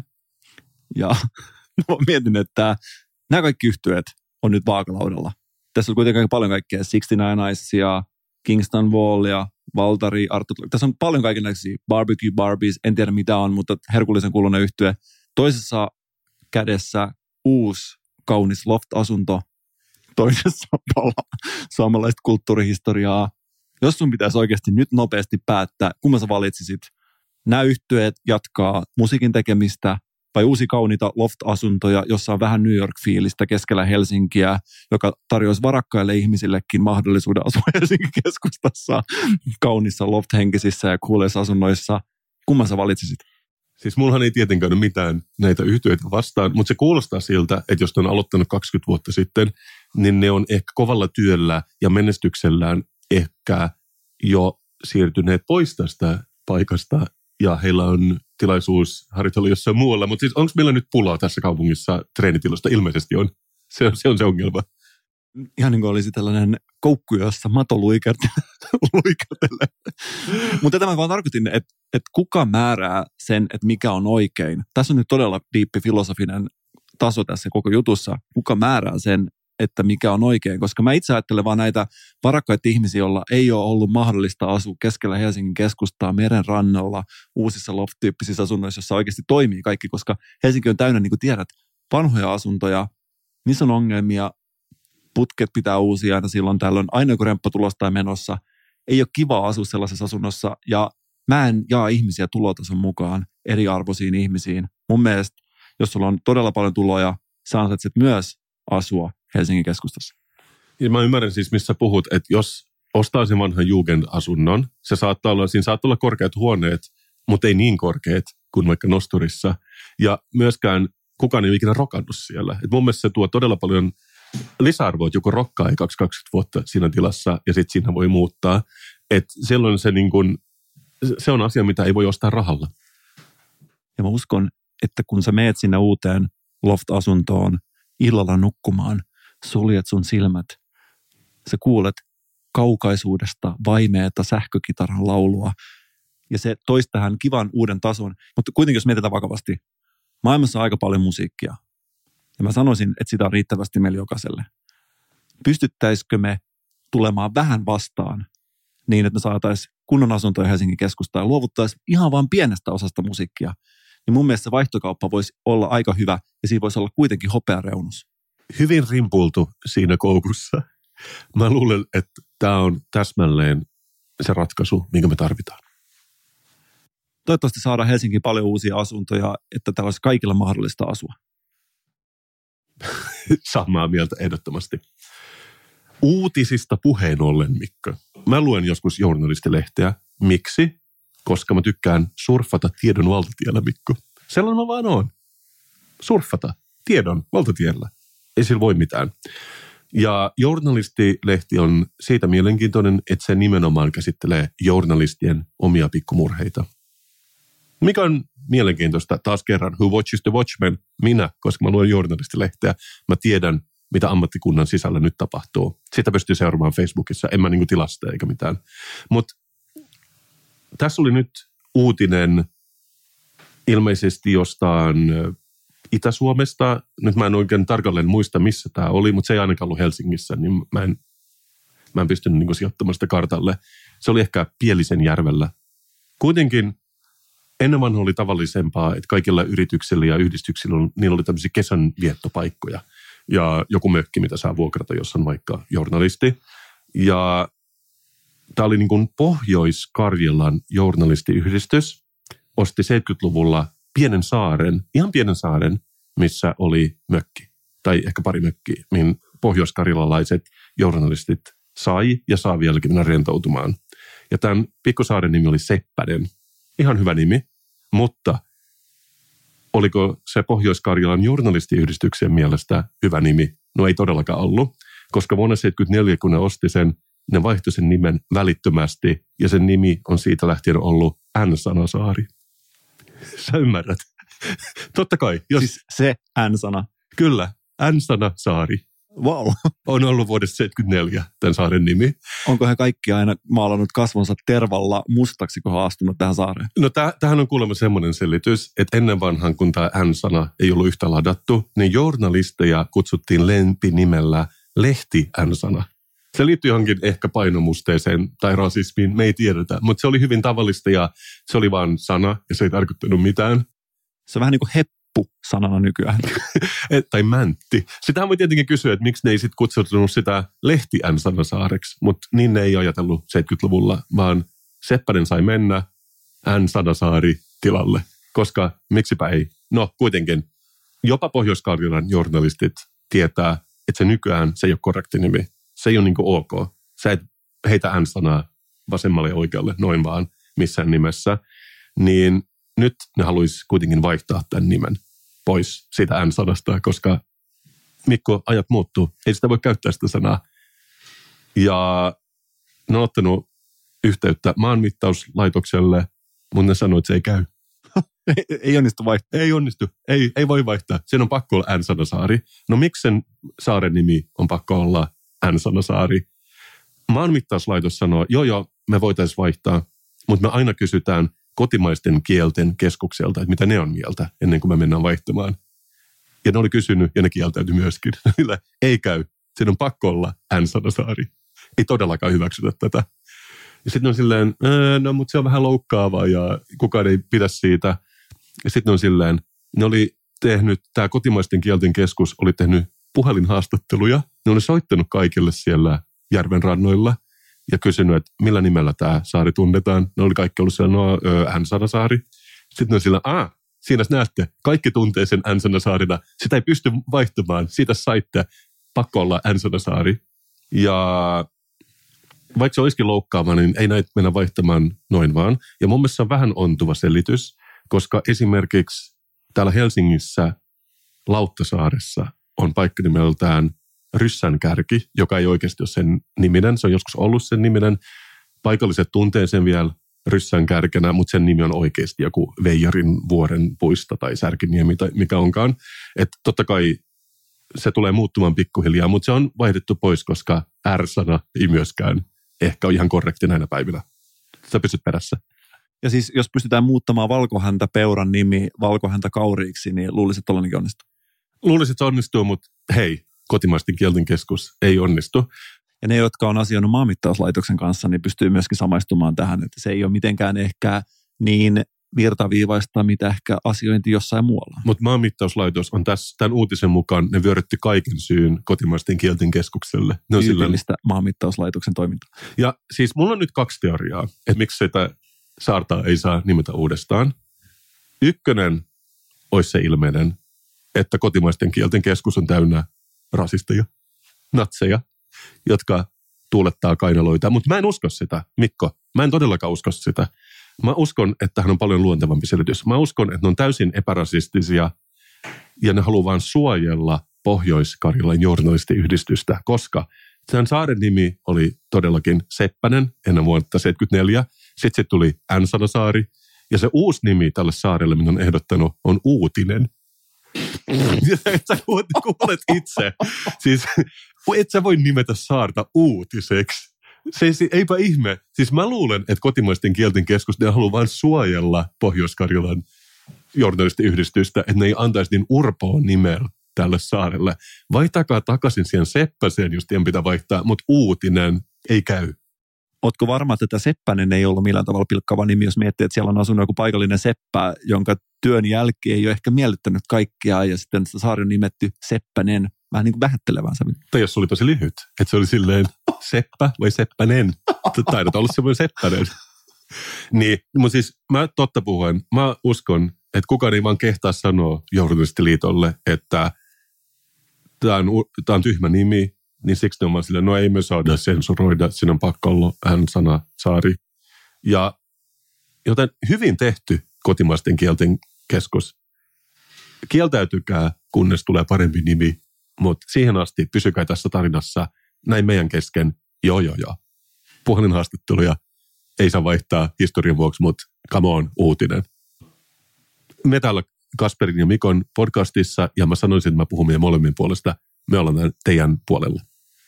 Ja mä mietin, että nämä kaikki yhtyeet on nyt vaakalaudalla. Tässä on kuitenkin paljon kaikkea sixty-nine Eyesia, Kingston Wallia, Valtari, Arttu. Tässä on paljon kaikenlaisia Barbecue Barbies, en tiedä mitä on, mutta herkullisen kuuluinen yhtye. Toisessa kädessä uusi kaunis loft-asunto, toisessa pala suomalaista kulttuurihistoriaa. Jos sun pitäisi oikeasti nyt nopeasti päättää, kumman sä valitsisit, nämä yhtyeet jatkaa musiikin tekemistä vai uusi kauniita loft-asuntoja, jossa on vähän New York-fiilistä keskellä Helsinkiä, joka tarjoaisi varakkaille ihmisillekin mahdollisuuden asua Helsingin keskustassa kaunissa loft-henkisissä ja kuuleissa asunnoissa. Kumman sä valitsisit? Siis mullahan ei tietenkään ole mitään näitä yhtyeitä vastaan, mutta se kuulostaa siltä, että jos ne on aloittanut kaksikymmentä vuotta sitten, niin ne on ehkä kovalla työllä ja menestyksellään ehkä jo siirtyneet pois tästä paikasta ja heillä on tilaisuus harjoitella jossain muualla. Mutta siis onko meillä nyt pulaa tässä kaupungissa treenitilosta? Ilmeisesti on. Se on se, on se ongelma. Ihan niin kuin olisi tällainen koukku, jossa mato luikertelee. Mutta tämä vaan tarkoitin, että, että kuka määrää sen, että mikä on oikein. Tässä on nyt todella diippi filosofinen taso tässä koko jutussa. Kuka määrää sen, että mikä on oikein, koska mä itse ajattelen vaan näitä varakkaita ihmisiä, joilla ei ole ollut mahdollista asua keskellä Helsingin keskustaa meren rannalla uusissa loft-tyyppisissä asunnoissa, jossa oikeasti toimii kaikki, koska Helsinki on täynnä, niin kuin tiedät, vanhoja asuntoja, niissä on ongelmia, putket pitää uusia aina silloin tällöin, aina joku remppa tulossa tai menossa, ei ole kiva asua sellaisessa asunnossa, ja mä en jaa ihmisiä tulotason mukaan eriarvoisiin ihmisiin. Mun mielestä, jos sulla on todella paljon tuloja, sä ansaitset myös asua Helsingin keskustassa. Ja mä ymmärrän siis, missä puhut, että jos ostaa sen vanhan Jugend-asunnon, se saattaa olla, siinä saattaa olla korkeat huoneet, mutta ei niin korkeat kuin vaikka Nosturissa. Ja myöskään kukaan ei ole ikinä rokannut siellä. Et mun mielestä se tuo todella paljon lisäarvoa, että joku rokkaa ei kaksikymmentä vuotta siinä tilassa ja sitten siinä voi muuttaa. Että silloin se, niin kun, se on asia, mitä ei voi ostaa rahalla. Ja mä uskon, että kun sä meet sinne uuteen loft-asuntoon illalla nukkumaan, suljet sun silmät, sä kuulet kaukaisuudesta vaimeeta sähkökitaran laulua ja se toisi tähän kivan uuden tason. Mutta kuitenkin jos mietitään vakavasti, maailmassa on aika paljon musiikkia ja mä sanoisin, että sitä on riittävästi meille jokaiselle. Pystyttäisikö me tulemaan vähän vastaan niin, että me saataisiin kunnon asuntoja Helsingin keskustaan ja luovuttaisiin ihan vaan pienestä osasta musiikkia, niin mun mielestä se vaihtokauppa voisi olla aika hyvä ja siinä voisi olla kuitenkin hopeareunus. Hyvin rimpultu siinä koukussa. Mä luulen, että tämä on täsmälleen se ratkaisu, minkä me tarvitaan. Toivottavasti saadaan Helsinkiin paljon uusia asuntoja, että täällä olisi kaikilla mahdollista asua. Samaa mieltä ehdottomasti. Uutisista puheen ollen, Mikko. Mä luen joskus journalistilehteä. Miksi? Koska mä tykkään surffata tiedon valtatiellä, Mikko. Sellainen mä vaan oon. Surffata tiedon valtatiellä. Ei sillä voi mitään. Ja journalistilehti on siitä mielenkiintoinen, että se nimenomaan käsittelee journalistien omia pikkumurheita. Mikä on mielenkiintoista taas kerran, Who Watches the Watchmen? Minä, koska mä luen journalistilehteä. Mä tiedän, mitä ammattikunnan sisällä nyt tapahtuu. Sitä pystyy seuraamaan Facebookissa. En mä niinku tilasta eikä mitään. Mutta tässä oli nyt uutinen ilmeisesti jostain Itä-Suomesta. Nyt mä en oikein tarkalleen muista, missä tämä oli, mutta se ei ainakaan ollut Helsingissä, niin mä en, mä en pystynyt niin kuin sijoittamaan sitä kartalle. Se oli ehkä Pielisenjärvellä. Kuitenkin ennen vanha oli tavallisempaa, että kaikilla yrityksillä ja yhdistyksillä niillä oli tämmöisiä kesänviettopaikkoja. Ja joku mökki, mitä saa vuokrata, jos on vaikka journalisti. Ja tämä oli niin kuin Pohjois-Karjalan journalistiyhdistys, osti seitsemänkymmentäluvulla pienen saaren, ihan pienen saaren, missä oli mökki, tai ehkä pari mökkiä, mihin pohjoiskarilalaiset journalistit sai ja saa vieläkin mennä rentoutumaan. Ja tämän pikkusaaren nimi oli Seppänen. Ihan hyvä nimi, mutta oliko se Pohjois-Karjalan journalistiyhdistyksen mielestä hyvä nimi? No ei todellakaan ollut, koska vuonna seitsemänkymmentäneljä, kun ne osti sen, ne vaihtoi sen nimen välittömästi ja sen nimi on siitä lähtien ollut N-Sanasaari. Sä ymmärrät. Totta kai. Jos... Siis se N-sana. Kyllä, N-Sanasaari. Wow. On ollut vuodesta seitsemänkymmentäneljä tämän saaren nimi. Onko he kaikki aina maalannut kasvonsa tervalla mustaksi, kun he on astunut tähän saareen? No täh, tähän on kuulemma semmoinen selitys, että ennen vanhan, kun tämä N-sana ei ollut yhtä ladattu, niin journalisteja kutsuttiin lempinimellä Lehti N-sana. Se liittyy johonkin ehkä painomusteeseen tai rasismiin, me ei tiedetä, mutta se oli hyvin tavallista ja se oli vaan sana ja se ei tarkoittanut mitään. Se on vähän niin kuin heppu sanana nykyään. Et, tai mäntti. Sitähän voi tietenkin kysyä, että miksi ne ei sitten kutsutunut sitä Lehti N-Sanasaareksi, mutta niin ne ei ajatellut seitsemänkymmentäluvulla, vaan Seppänen sai mennä N-Sanasaari tilalle, koska miksipä ei. No kuitenkin, jopa Pohjois-Karjalan journalistit tietää, että se nykyään se ei ole korrekti nimi. Se ei ole niin kuin ok. Sä et heitä N-sanaa vasemmalle ja oikealle noin vaan missään nimessä. Niin nyt ne haluaisi kuitenkin vaihtaa tämän nimen pois siitä N-sanasta, koska Mikko, ajat muuttuu. Ei sitä voi käyttää sitä sanaa. Ja ne on ottanut yhteyttä maanmittauslaitokselle, mutta ne sanoi, että se ei käy. ei, ei onnistu vaihtaa. Ei onnistu. Ei, ei voi vaihtaa. Sen on pakko olla N-Sanasaari. No miksi sen saaren nimi on pakko olla N-Sanasaari? Maanmittauslaitos sanoo, joo joo, me voitaisiin vaihtaa, mutta me aina kysytään kotimaisten kielten keskukselta, että mitä ne on mieltä ennen kuin me mennään vaihtamaan. Ja ne oli kysynyt ja ne kieltäytyi myöskin. Niillä ei käy. Sen on pakko olla N-Sanasaari. Ei todellakaan hyväksytä tätä. Ja sitten on silleen, no mutta se on vähän loukkaavaa ja kukaan ei pidä siitä. Ja sitten on silleen, ne oli tehnyt, tämä kotimaisten kielten keskus oli tehnyt puhelinhaastatteluja. Ne oli soittanut kaikille siellä järven rannoilla ja kysynyt, että millä nimellä tämä saari tunnetaan. Ne oli kaikki ollut siellä, no N-Sanasaari. Sitten on sillä, aah, siinä näette, kaikki tuntee sen N-Sanasaarina. Sitä ei pysty vaihtamaan, siitä saitte, pakko olla N-Sanasaari. Ja vaikka se olisikin loukkaava, niin ei näitä mennä vaihtamaan noin vaan. Ja mun mielestä se on vähän ontuva selitys, koska esimerkiksi täällä Helsingissä Lauttasaaressa on paikka nimeltään Ryssänkärki, joka ei oikeasti ole sen niminen. Se on joskus ollut sen niminen. Paikalliset tuntee sen vielä Ryssänkärkenä, mutta sen nimi on oikeasti joku Veijarin vuoren puisto tai Särkiniemi tai mikä onkaan. Että totta kai se tulee muuttumaan pikkuhiljaa, mutta se on vaihdettu pois, koska R-sana ei myöskään ehkä ole ihan korrekti näinä päivinä. Sä pysyt perässä. Ja siis jos pystytään muuttamaan valkohäntä peuran nimi valkohäntä kauriiksi, niin luulisin, että tollainenkin onnistuu. Luulisin, että se onnistuu, mutta hei, kotimaisten kielten keskus ei onnistu. Ja ne, jotka on asioinut maanmittauslaitoksen kanssa, niin pystyy myöskin samaistumaan tähän, että se ei ole mitenkään ehkä niin virtaviivaista, mitä ehkä asiointi jossain muualla. Mutta maanmittauslaitos on tässä, tämän uutisen mukaan, ne vyörytti kaiken syyn kotimaisten kielten keskukselle. Ne on tyypillistä sillä maanmittauslaitoksen toimintaa. Ja siis mulla on nyt kaksi teoriaa, että miksi sitä saartaa ei saa nimetä uudestaan. Ykkönen olisi se ilmeinen, että kotimaisten kielten keskus on täynnä rasisteja, natseja, jotka tuulettaa kainaloita. Mutta mä en usko sitä, Mikko. Mä en todellakaan usko sitä. Mä uskon, että hän on paljon luontevampi selitys. Mä uskon, että ne on täysin epärasistisia ja ne haluaa vaan suojella Pohjois-Karjalan journalistiyhdistystä, koska sen saaren nimi oli todellakin Seppänen ennen vuotta seitsemänkymmentäneljä. Sitten se tuli N-Sanasaari ja se uusi nimi tälle saarelle, mitä on ehdottanut, on Uutinen. Sä kuulet itse. Siis et sä voi nimetä saarta uutiseksi. Se, se, eipä ihme. Siis mä luulen, että kotimaisten kielten keskus, ne haluaa vain suojella Pohjois-Karjalan journalistiyhdistystä, että ne ei antaisi niin urpoon nimellä tälle saarelle. Vaihtakaa takaisin siihen Seppäseen, jos tien pitää vaihtaa, mutta Uutinen ei käy. Ootko varma, että tätä Seppänen ei ollut millään tavalla pilkkava nimi, jos miettii, että siellä on asunut joku paikallinen seppä, jonka työn jälkeen ei ole ehkä miellyttänyt kaikkia, ja sitten saari on nimetty Seppänen, vähän niin kuin vähättelevään sävyn. Tai jos se oli tosi lyhyt, että se oli silleen Seppä vai Seppänen. Taidat olla semmoinen Seppänen. Niin, mutta siis mä totta puhuen, mä uskon, että kukaan ei vaan kehtaa sanoa Journalistiliitolle, että tämä on, tämä on tyhmä nimi, niin siksi ne on vaan silleen, no ei me saada sensuroida, siinä on pakko olla hän-sana Saari. Ja joten hyvin tehty kotimaisten kielten keskus. Kieltäytykää, kunnes tulee parempi nimi, mutta siihen asti pysykää tässä tarinassa näin meidän kesken, joo joo joo. Puhelinhaastatteluja ei saa vaihtaa historian vuoksi, mutta come on, uutinen. Me täällä Kasperin ja Mikon podcastissa, ja mä sanoisin, että mä puhun meidän molemmin puolesta. Me ollaan teidän puolella.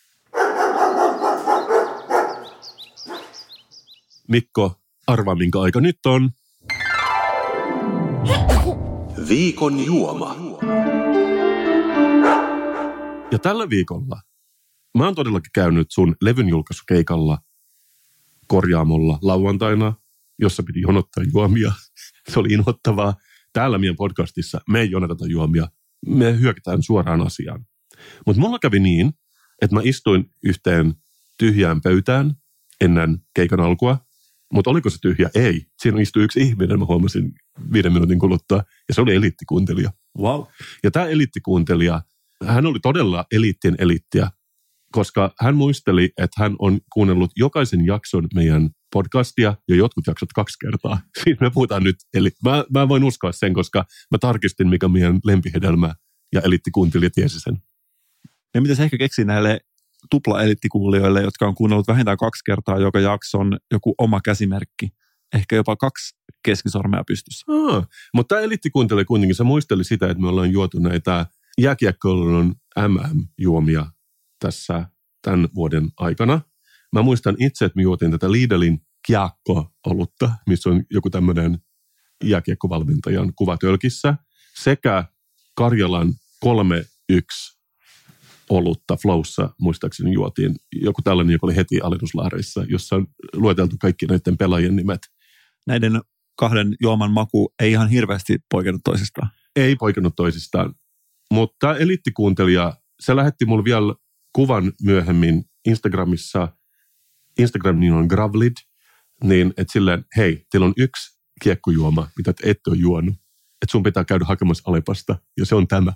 Mikko, arvaa minkä aika nyt on. Viikon juoma. Ja tällä viikolla mä oon todellakin käynyt sun levyn julkaisukeikalla Korjaamolla lauantaina, jossa piti jonottaa juomia. Se oli inhottavaa. Täällä meidän podcastissa me ei jonoteta juomia. Me hyökätään suoraan asiaan. Mutta mulla kävi niin, että mä istuin yhteen tyhjään pöytään ennen keikan alkua. Mutta oliko se tyhjä? Ei. Siinä istui yksi ihminen, mä huomasin viiden minuutin kuluttua, ja se oli eliittikuuntelija. Wow. Ja tämä eliittikuuntelija, hän oli todella eliittien eliittiä, koska hän muisteli, että hän on kuunnellut jokaisen jakson meidän podcastia ja jotkut jaksot kaksi kertaa. Siitä me puhutaan nyt. Eli mä, mä voin uskoa sen, koska mä tarkistin, mikä meidän lempihedelmä ja eliittikuuntelija tiesi sen. Ja mitä se ehkä keksii näille tupla-eliittikuulijoille, jotka on kuunnellut vähintään kaksi kertaa joka jakson joku oma käsimerkki. Ehkä jopa kaksi keskisormea pystyssä. Ah, mutta tämä eliittikuuntelija kuitenkin, se muisteli sitä, että me ollaan juotu näitä jääkiekkoilun M M-juomia tässä tämän vuoden aikana. Mä muistan itse, että me juotiin tätä Lidlin kiekko-olutta, missä on joku tämmöinen jääkiekkovalmentajan kuva tölkissä, sekä Karjalan kolme yksi olutta Flowssa, muistaakseni juotiin joku tällainen, joka oli heti alennuslaareissa, jossa on lueteltu kaikki näiden pelaajien nimet. Näiden kahden juoman maku ei ihan hirveästi poikennut toisistaan. Ei poikennut toisistaan, mutta eliittikuuntelija, se lähetti mulle vielä kuvan myöhemmin Instagramissa. Instagram niin on Gravlid, niin että silleen, hei, teillä on yksi kiekkojuoma, mitä te ette ole juonut. Että sun pitää käydä hakemassa Alepasta, ja se on tämä.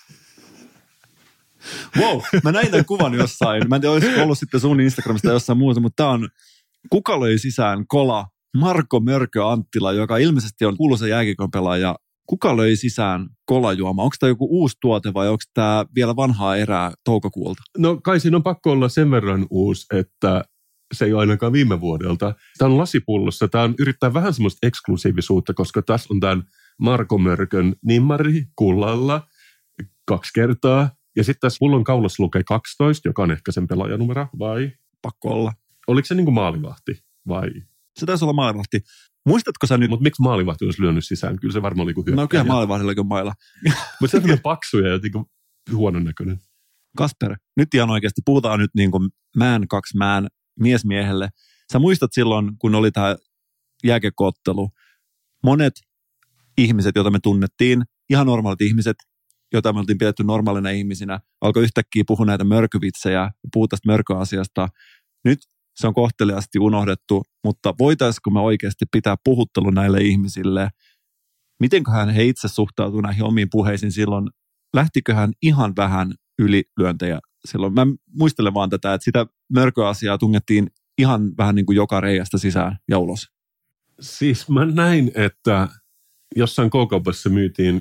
Wow, mä näin tämän kuvan jossain. Mä en tiedä, olisiko ollut sitten sun Instagramista jossain muuta, mutta tää on Kuka löi sisään kola Marko Mörkö Anttila, joka ilmeisesti on kuuluisa jääkiekon pelaaja. Kuka löi sisään kolajuoma? Onko tämä joku uusi tuote vai onko tämä vielä vanhaa erää toukokuulta? No kai siinä on pakko olla sen verran uusi, että se ei ole ainakaan viime vuodelta. Tämä on lasipullossa. Tämä on yrittää vähän semmoista eksklusiivisuutta, koska tässä on tämän Marko Mörkön nimmari kullalla kaksi kertaa. Ja sitten tässä pullon kaulassa lukee kaksitoista, joka on ehkä sen pelaajanumero, vai? Pakko olla. Oliko se niin kuin maalivahti, vai? Se taisi olla maalivahti. Muistatko sä nyt? Mutta miksi maalivahti olisi lyönyt sisään? Kyllä se varmaan oli kuin hyökkäjä. No kyllä maalivahdillakin on mailla. Mutta se on paksu ja jotenkin huonon näköinen. Kasper, nyt ihan oikeasti puhutaan nyt niin kuin man kaksi man miesmiehelle. Sä muistat silloin, kun oli tämä jääkiekkoottelu, monet ihmiset, joita me tunnettiin, ihan normaalit ihmiset, joita me oltiin pidetty normaalina ihmisinä, alkoi yhtäkkiä puhua näitä mörkyvitsejä ja puhua tästä mörköasiasta. Nyt se on kohteliaasti unohdettu, mutta voitaisiko me oikeasti pitää puhuttelu näille ihmisille? Mitenköhän he itse suhtautuu näihin omiin puheisiin silloin? Lähtiköhän ihan vähän ylilyöntejä silloin? Mä muistelen vaan tätä, että sitä mörköasiaa tungettiin ihan vähän niin kuin joka reiästä sisään ja ulos. Siis mä näin, että jossain K-kaupassa myytiin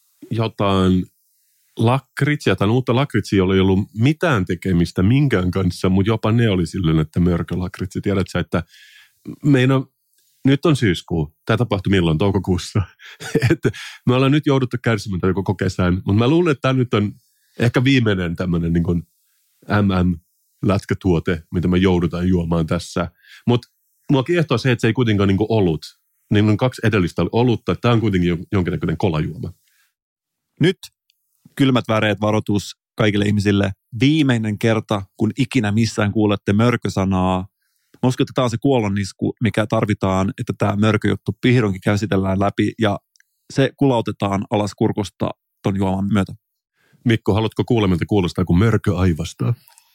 jotain lakritsia, tai uutta lakritsia, jolla ei ollut mitään tekemistä minkään kanssa, mutta jopa ne oli silleen, että mörkölakritsi. Tiedätkö, että meina, nyt on syyskuu. Tämä tapahtui milloin? Toukokuussa. Että me ollaan nyt jouduttu kärsimään tätä koko kesän, mutta mä luulen, että tämä nyt on ehkä viimeinen tämmöinen niin kuin M M-lätkätuote, mitä me joudutaan juomaan tässä. Mutta mua kiehtoo se, että se ei kuitenkaan niin kuin olut. Niin on kaksi edellistä olutta, että tämä on kuitenkin jonkinnäköinen kolajuoma. Nyt kylmät väreet varoitus kaikille ihmisille. Viimeinen kerta, kun ikinä missään kuulette mörkösanaa. Mä uskon, että tämä on se kuollonnisku, mikä tarvitaan, että tämä mörköjuttu vihdoinkin käsitellään läpi ja se kulautetaan alas kurkusta ton juoman myötä. Mikko, haluatko kuulla, miltä kuulostaa, kun mörkö aivastaa?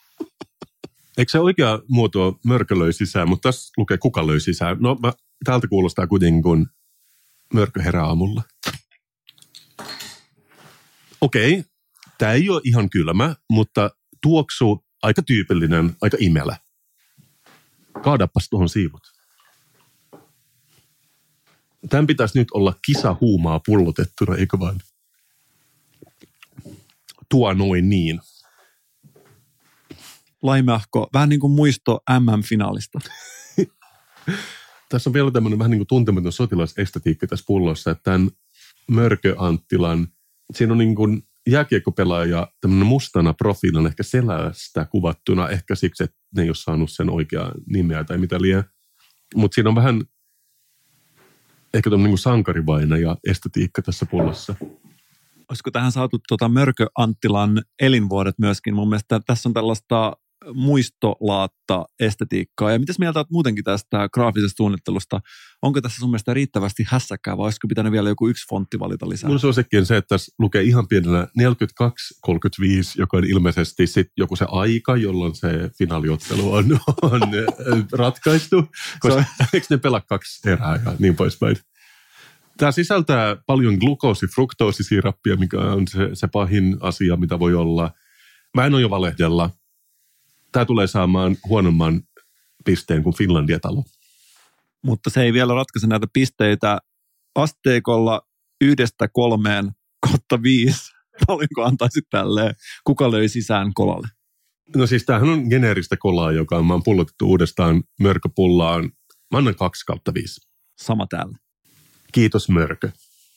Eikö se oikea muoto mörkö löi sisään, mutta tässä lukee kuka löi sisään. No mä, täältä kuulostaa kuitenkin kuin Mörkö herää aamulla. Okei, tämä ei ole ihan kylmä, mutta tuoksu aika tyypillinen, aika imelä. Kaadapas tuohon siivut. Tämän pitäisi nyt olla kisahuumaa pullotettuna, eikö vain? Tuo noin niin. Laimeahko, vähän niin kuin muisto M M-finaalista. Tässä on vielä tämmöinen vähän niin kuin tuntematon sotilasestetiikka tässä pullossa, että tämän Mörkö Anttilan, siinä on niin kuin jääkiekkopelaaja tämmöinen mustana profiilina ehkä selästä kuvattuna, ehkä siksi, että ne ei ole saanut sen oikeaa nimeä tai mitä liian. Mutta siinä on vähän ehkä tämmöinen niin kuin sankarivaina ja estetiikka tässä pullossa. Olisiko tähän saatu tuota Mörkö Anttilan elinvuodet myöskin? Mun mielestä tässä on tällaista muistolaatta estetiikkaa. Ja mitäs mieltä olet muutenkin tästä graafisesta suunnittelusta? Onko tässä sun mielestä riittävästi hässäkkää vai olisiko pitänyt vielä joku yksi fontti valita lisää? Mun suosikki on se, että tässä lukee ihan pienellä neljäkymmentäkaksi kolmekymmentäviisi, joka on ilmeisesti sit joku se aika, jolloin se finaaliottelu on, on ratkaistu. Koska eikö ne pelaa kaksi erää ja niin poispäin. Tämä sisältää paljon glukoosi- fruktoosisirappia, mikä on se, se pahin asia, mitä voi olla. Mä en ole jo valehdella. Tämä tulee saamaan huonomman pisteen kuin Finlandia-talo. Mutta se ei vielä ratkaise näitä pisteitä asteikolla yhdestä kolmeen kautta viisi. Paljonko antaisit tälleen? Kuka löi sisään kolalle? No siis tämähän on geneeristä kolaa, joka on, mä oon pullotettu uudestaan Mörköpullaan. Mä annan kaksi kautta viisi. Sama täällä. Kiitos Mörkö.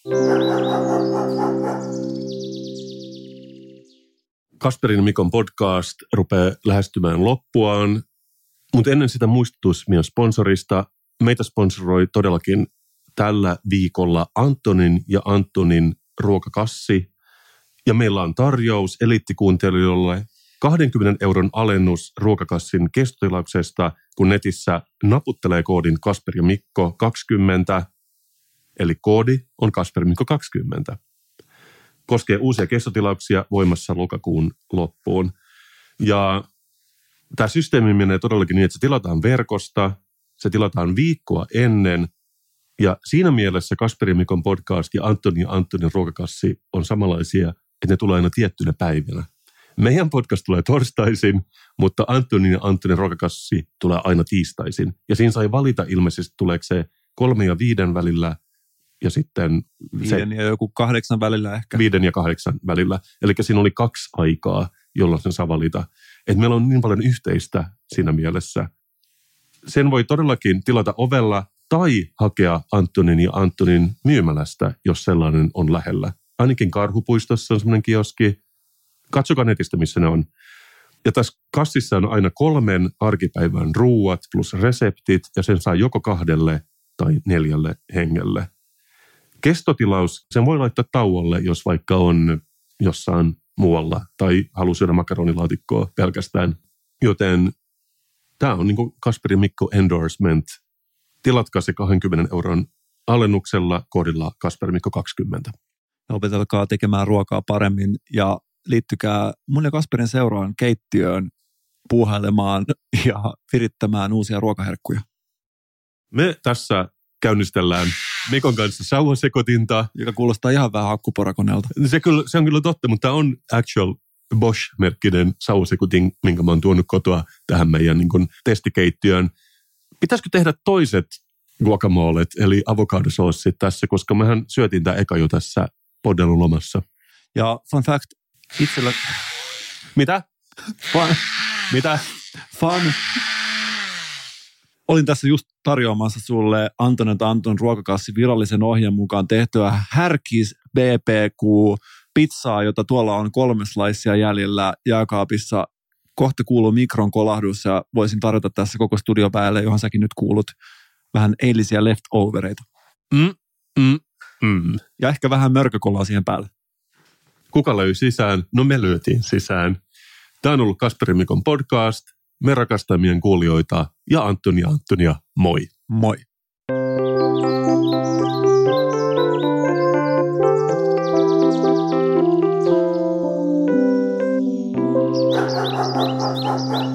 Kasperin Mikon podcast rupeaa lähestymään loppuaan, mutta ennen sitä muistutus meidän sponsorista. Meitä sponsoroi todellakin tällä viikolla Antonin ja Antonin ruokakassi. Ja meillä on tarjous eliittikuuntelijoille kaksikymmentä euron alennus ruokakassin kestotilauksesta, kun netissä naputtelee koodin Kasper ja Mikko kaksikymmentä. Eli koodi on Kasper Mikko kaksikymmentä. Koskee uusia kestotilauksia voimassa lokakuun loppuun. Ja tämä systeemi menee todellakin niin, että se tilataan verkosta, se tilataan viikkoa ennen. Ja siinä mielessä Kasper ja Mikon podcast ja Antoni ja Antonin ruokakassi on samanlaisia, että ne tulee aina tiettynä päivinä. Meidän podcast tulee torstaisin, mutta Antonin ja Antonin ruokakassi tulee aina tiistaisin. Ja siinä sai valita ilmeisesti, tuleeko se kolme ja viiden välillä, ja sitten viiden se, ja joku kahdeksan välillä ehkä. Viiden ja kahdeksan välillä. Eli siinä oli kaksi aikaa, jolloin sen saa valita. Että meillä on niin paljon yhteistä siinä mielessä. Sen voi todellakin tilata ovella tai hakea Antonin ja Antonin myymälästä, jos sellainen on lähellä. Ainakin Karhupuistossa on semmoinen kioski. Katsokaa netistä, missä ne on. Ja tässä kassissa on aina kolmen arkipäivän ruuat plus reseptit, ja sen saa joko kahdelle tai neljälle hengelle. Kestotilaus, sen voi laittaa tauolle, jos vaikka on jossain muualla tai haluaa syödä makaronilaatikkoa pelkästään. Joten tämä on niin kuin Kasper ja Mikko endorsement. Tilatkaa se kaksikymmentä euron alennuksella koodilla Kasper Mikko kaksikymmentä. Opetelkaa tekemään ruokaa paremmin ja liittykää mun ja Kasperin seuraan keittiöön puuhailemaan ja virittämään uusia ruokaherkkuja. Me tässä käynnistellään Mikon kanssa sauvasekotinta. Joka kuulostaa ihan vähän akkuporakoneelta. Se, kyllä, se on kyllä totta, mutta tämä on actual Bosch-merkkinen sauvasekotin, minkä mä oon tuonut kotoa tähän meidän niin kuin testikeittiöön. Pitäisikö tehdä toiset guacamolet, eli avokadosoossit tässä, koska mehän syötiin tämä eka jo tässä Podelun lomassa. Ja fun fact, itsellä... Mitä? Fun. Mitä? Fun. Olin tässä just tarjoamassa sulle Anton ja Anton ruokakassi virallisen ohjeen mukaan tehtyä Härkis B B Q pizzaa, jota tuolla on kolme slicea jäljellä jääkaapissa. Kohta kuuluu mikron kolahdus ja voisin tarjota tässä koko studiopäälle, johon säkin nyt kuulut, vähän eilisiä leftovereita. Mm, mm, mm. Ja ehkä vähän mörkökolaa siihen päälle. Kuka löi sisään? No me löytiin sisään. Tämä on ollut Kasper ja Mikon podcast. Me rakastamme meidän kuulijoita ja Antoni ja Antonia, moi. Moi. Ha ha ha ha ha.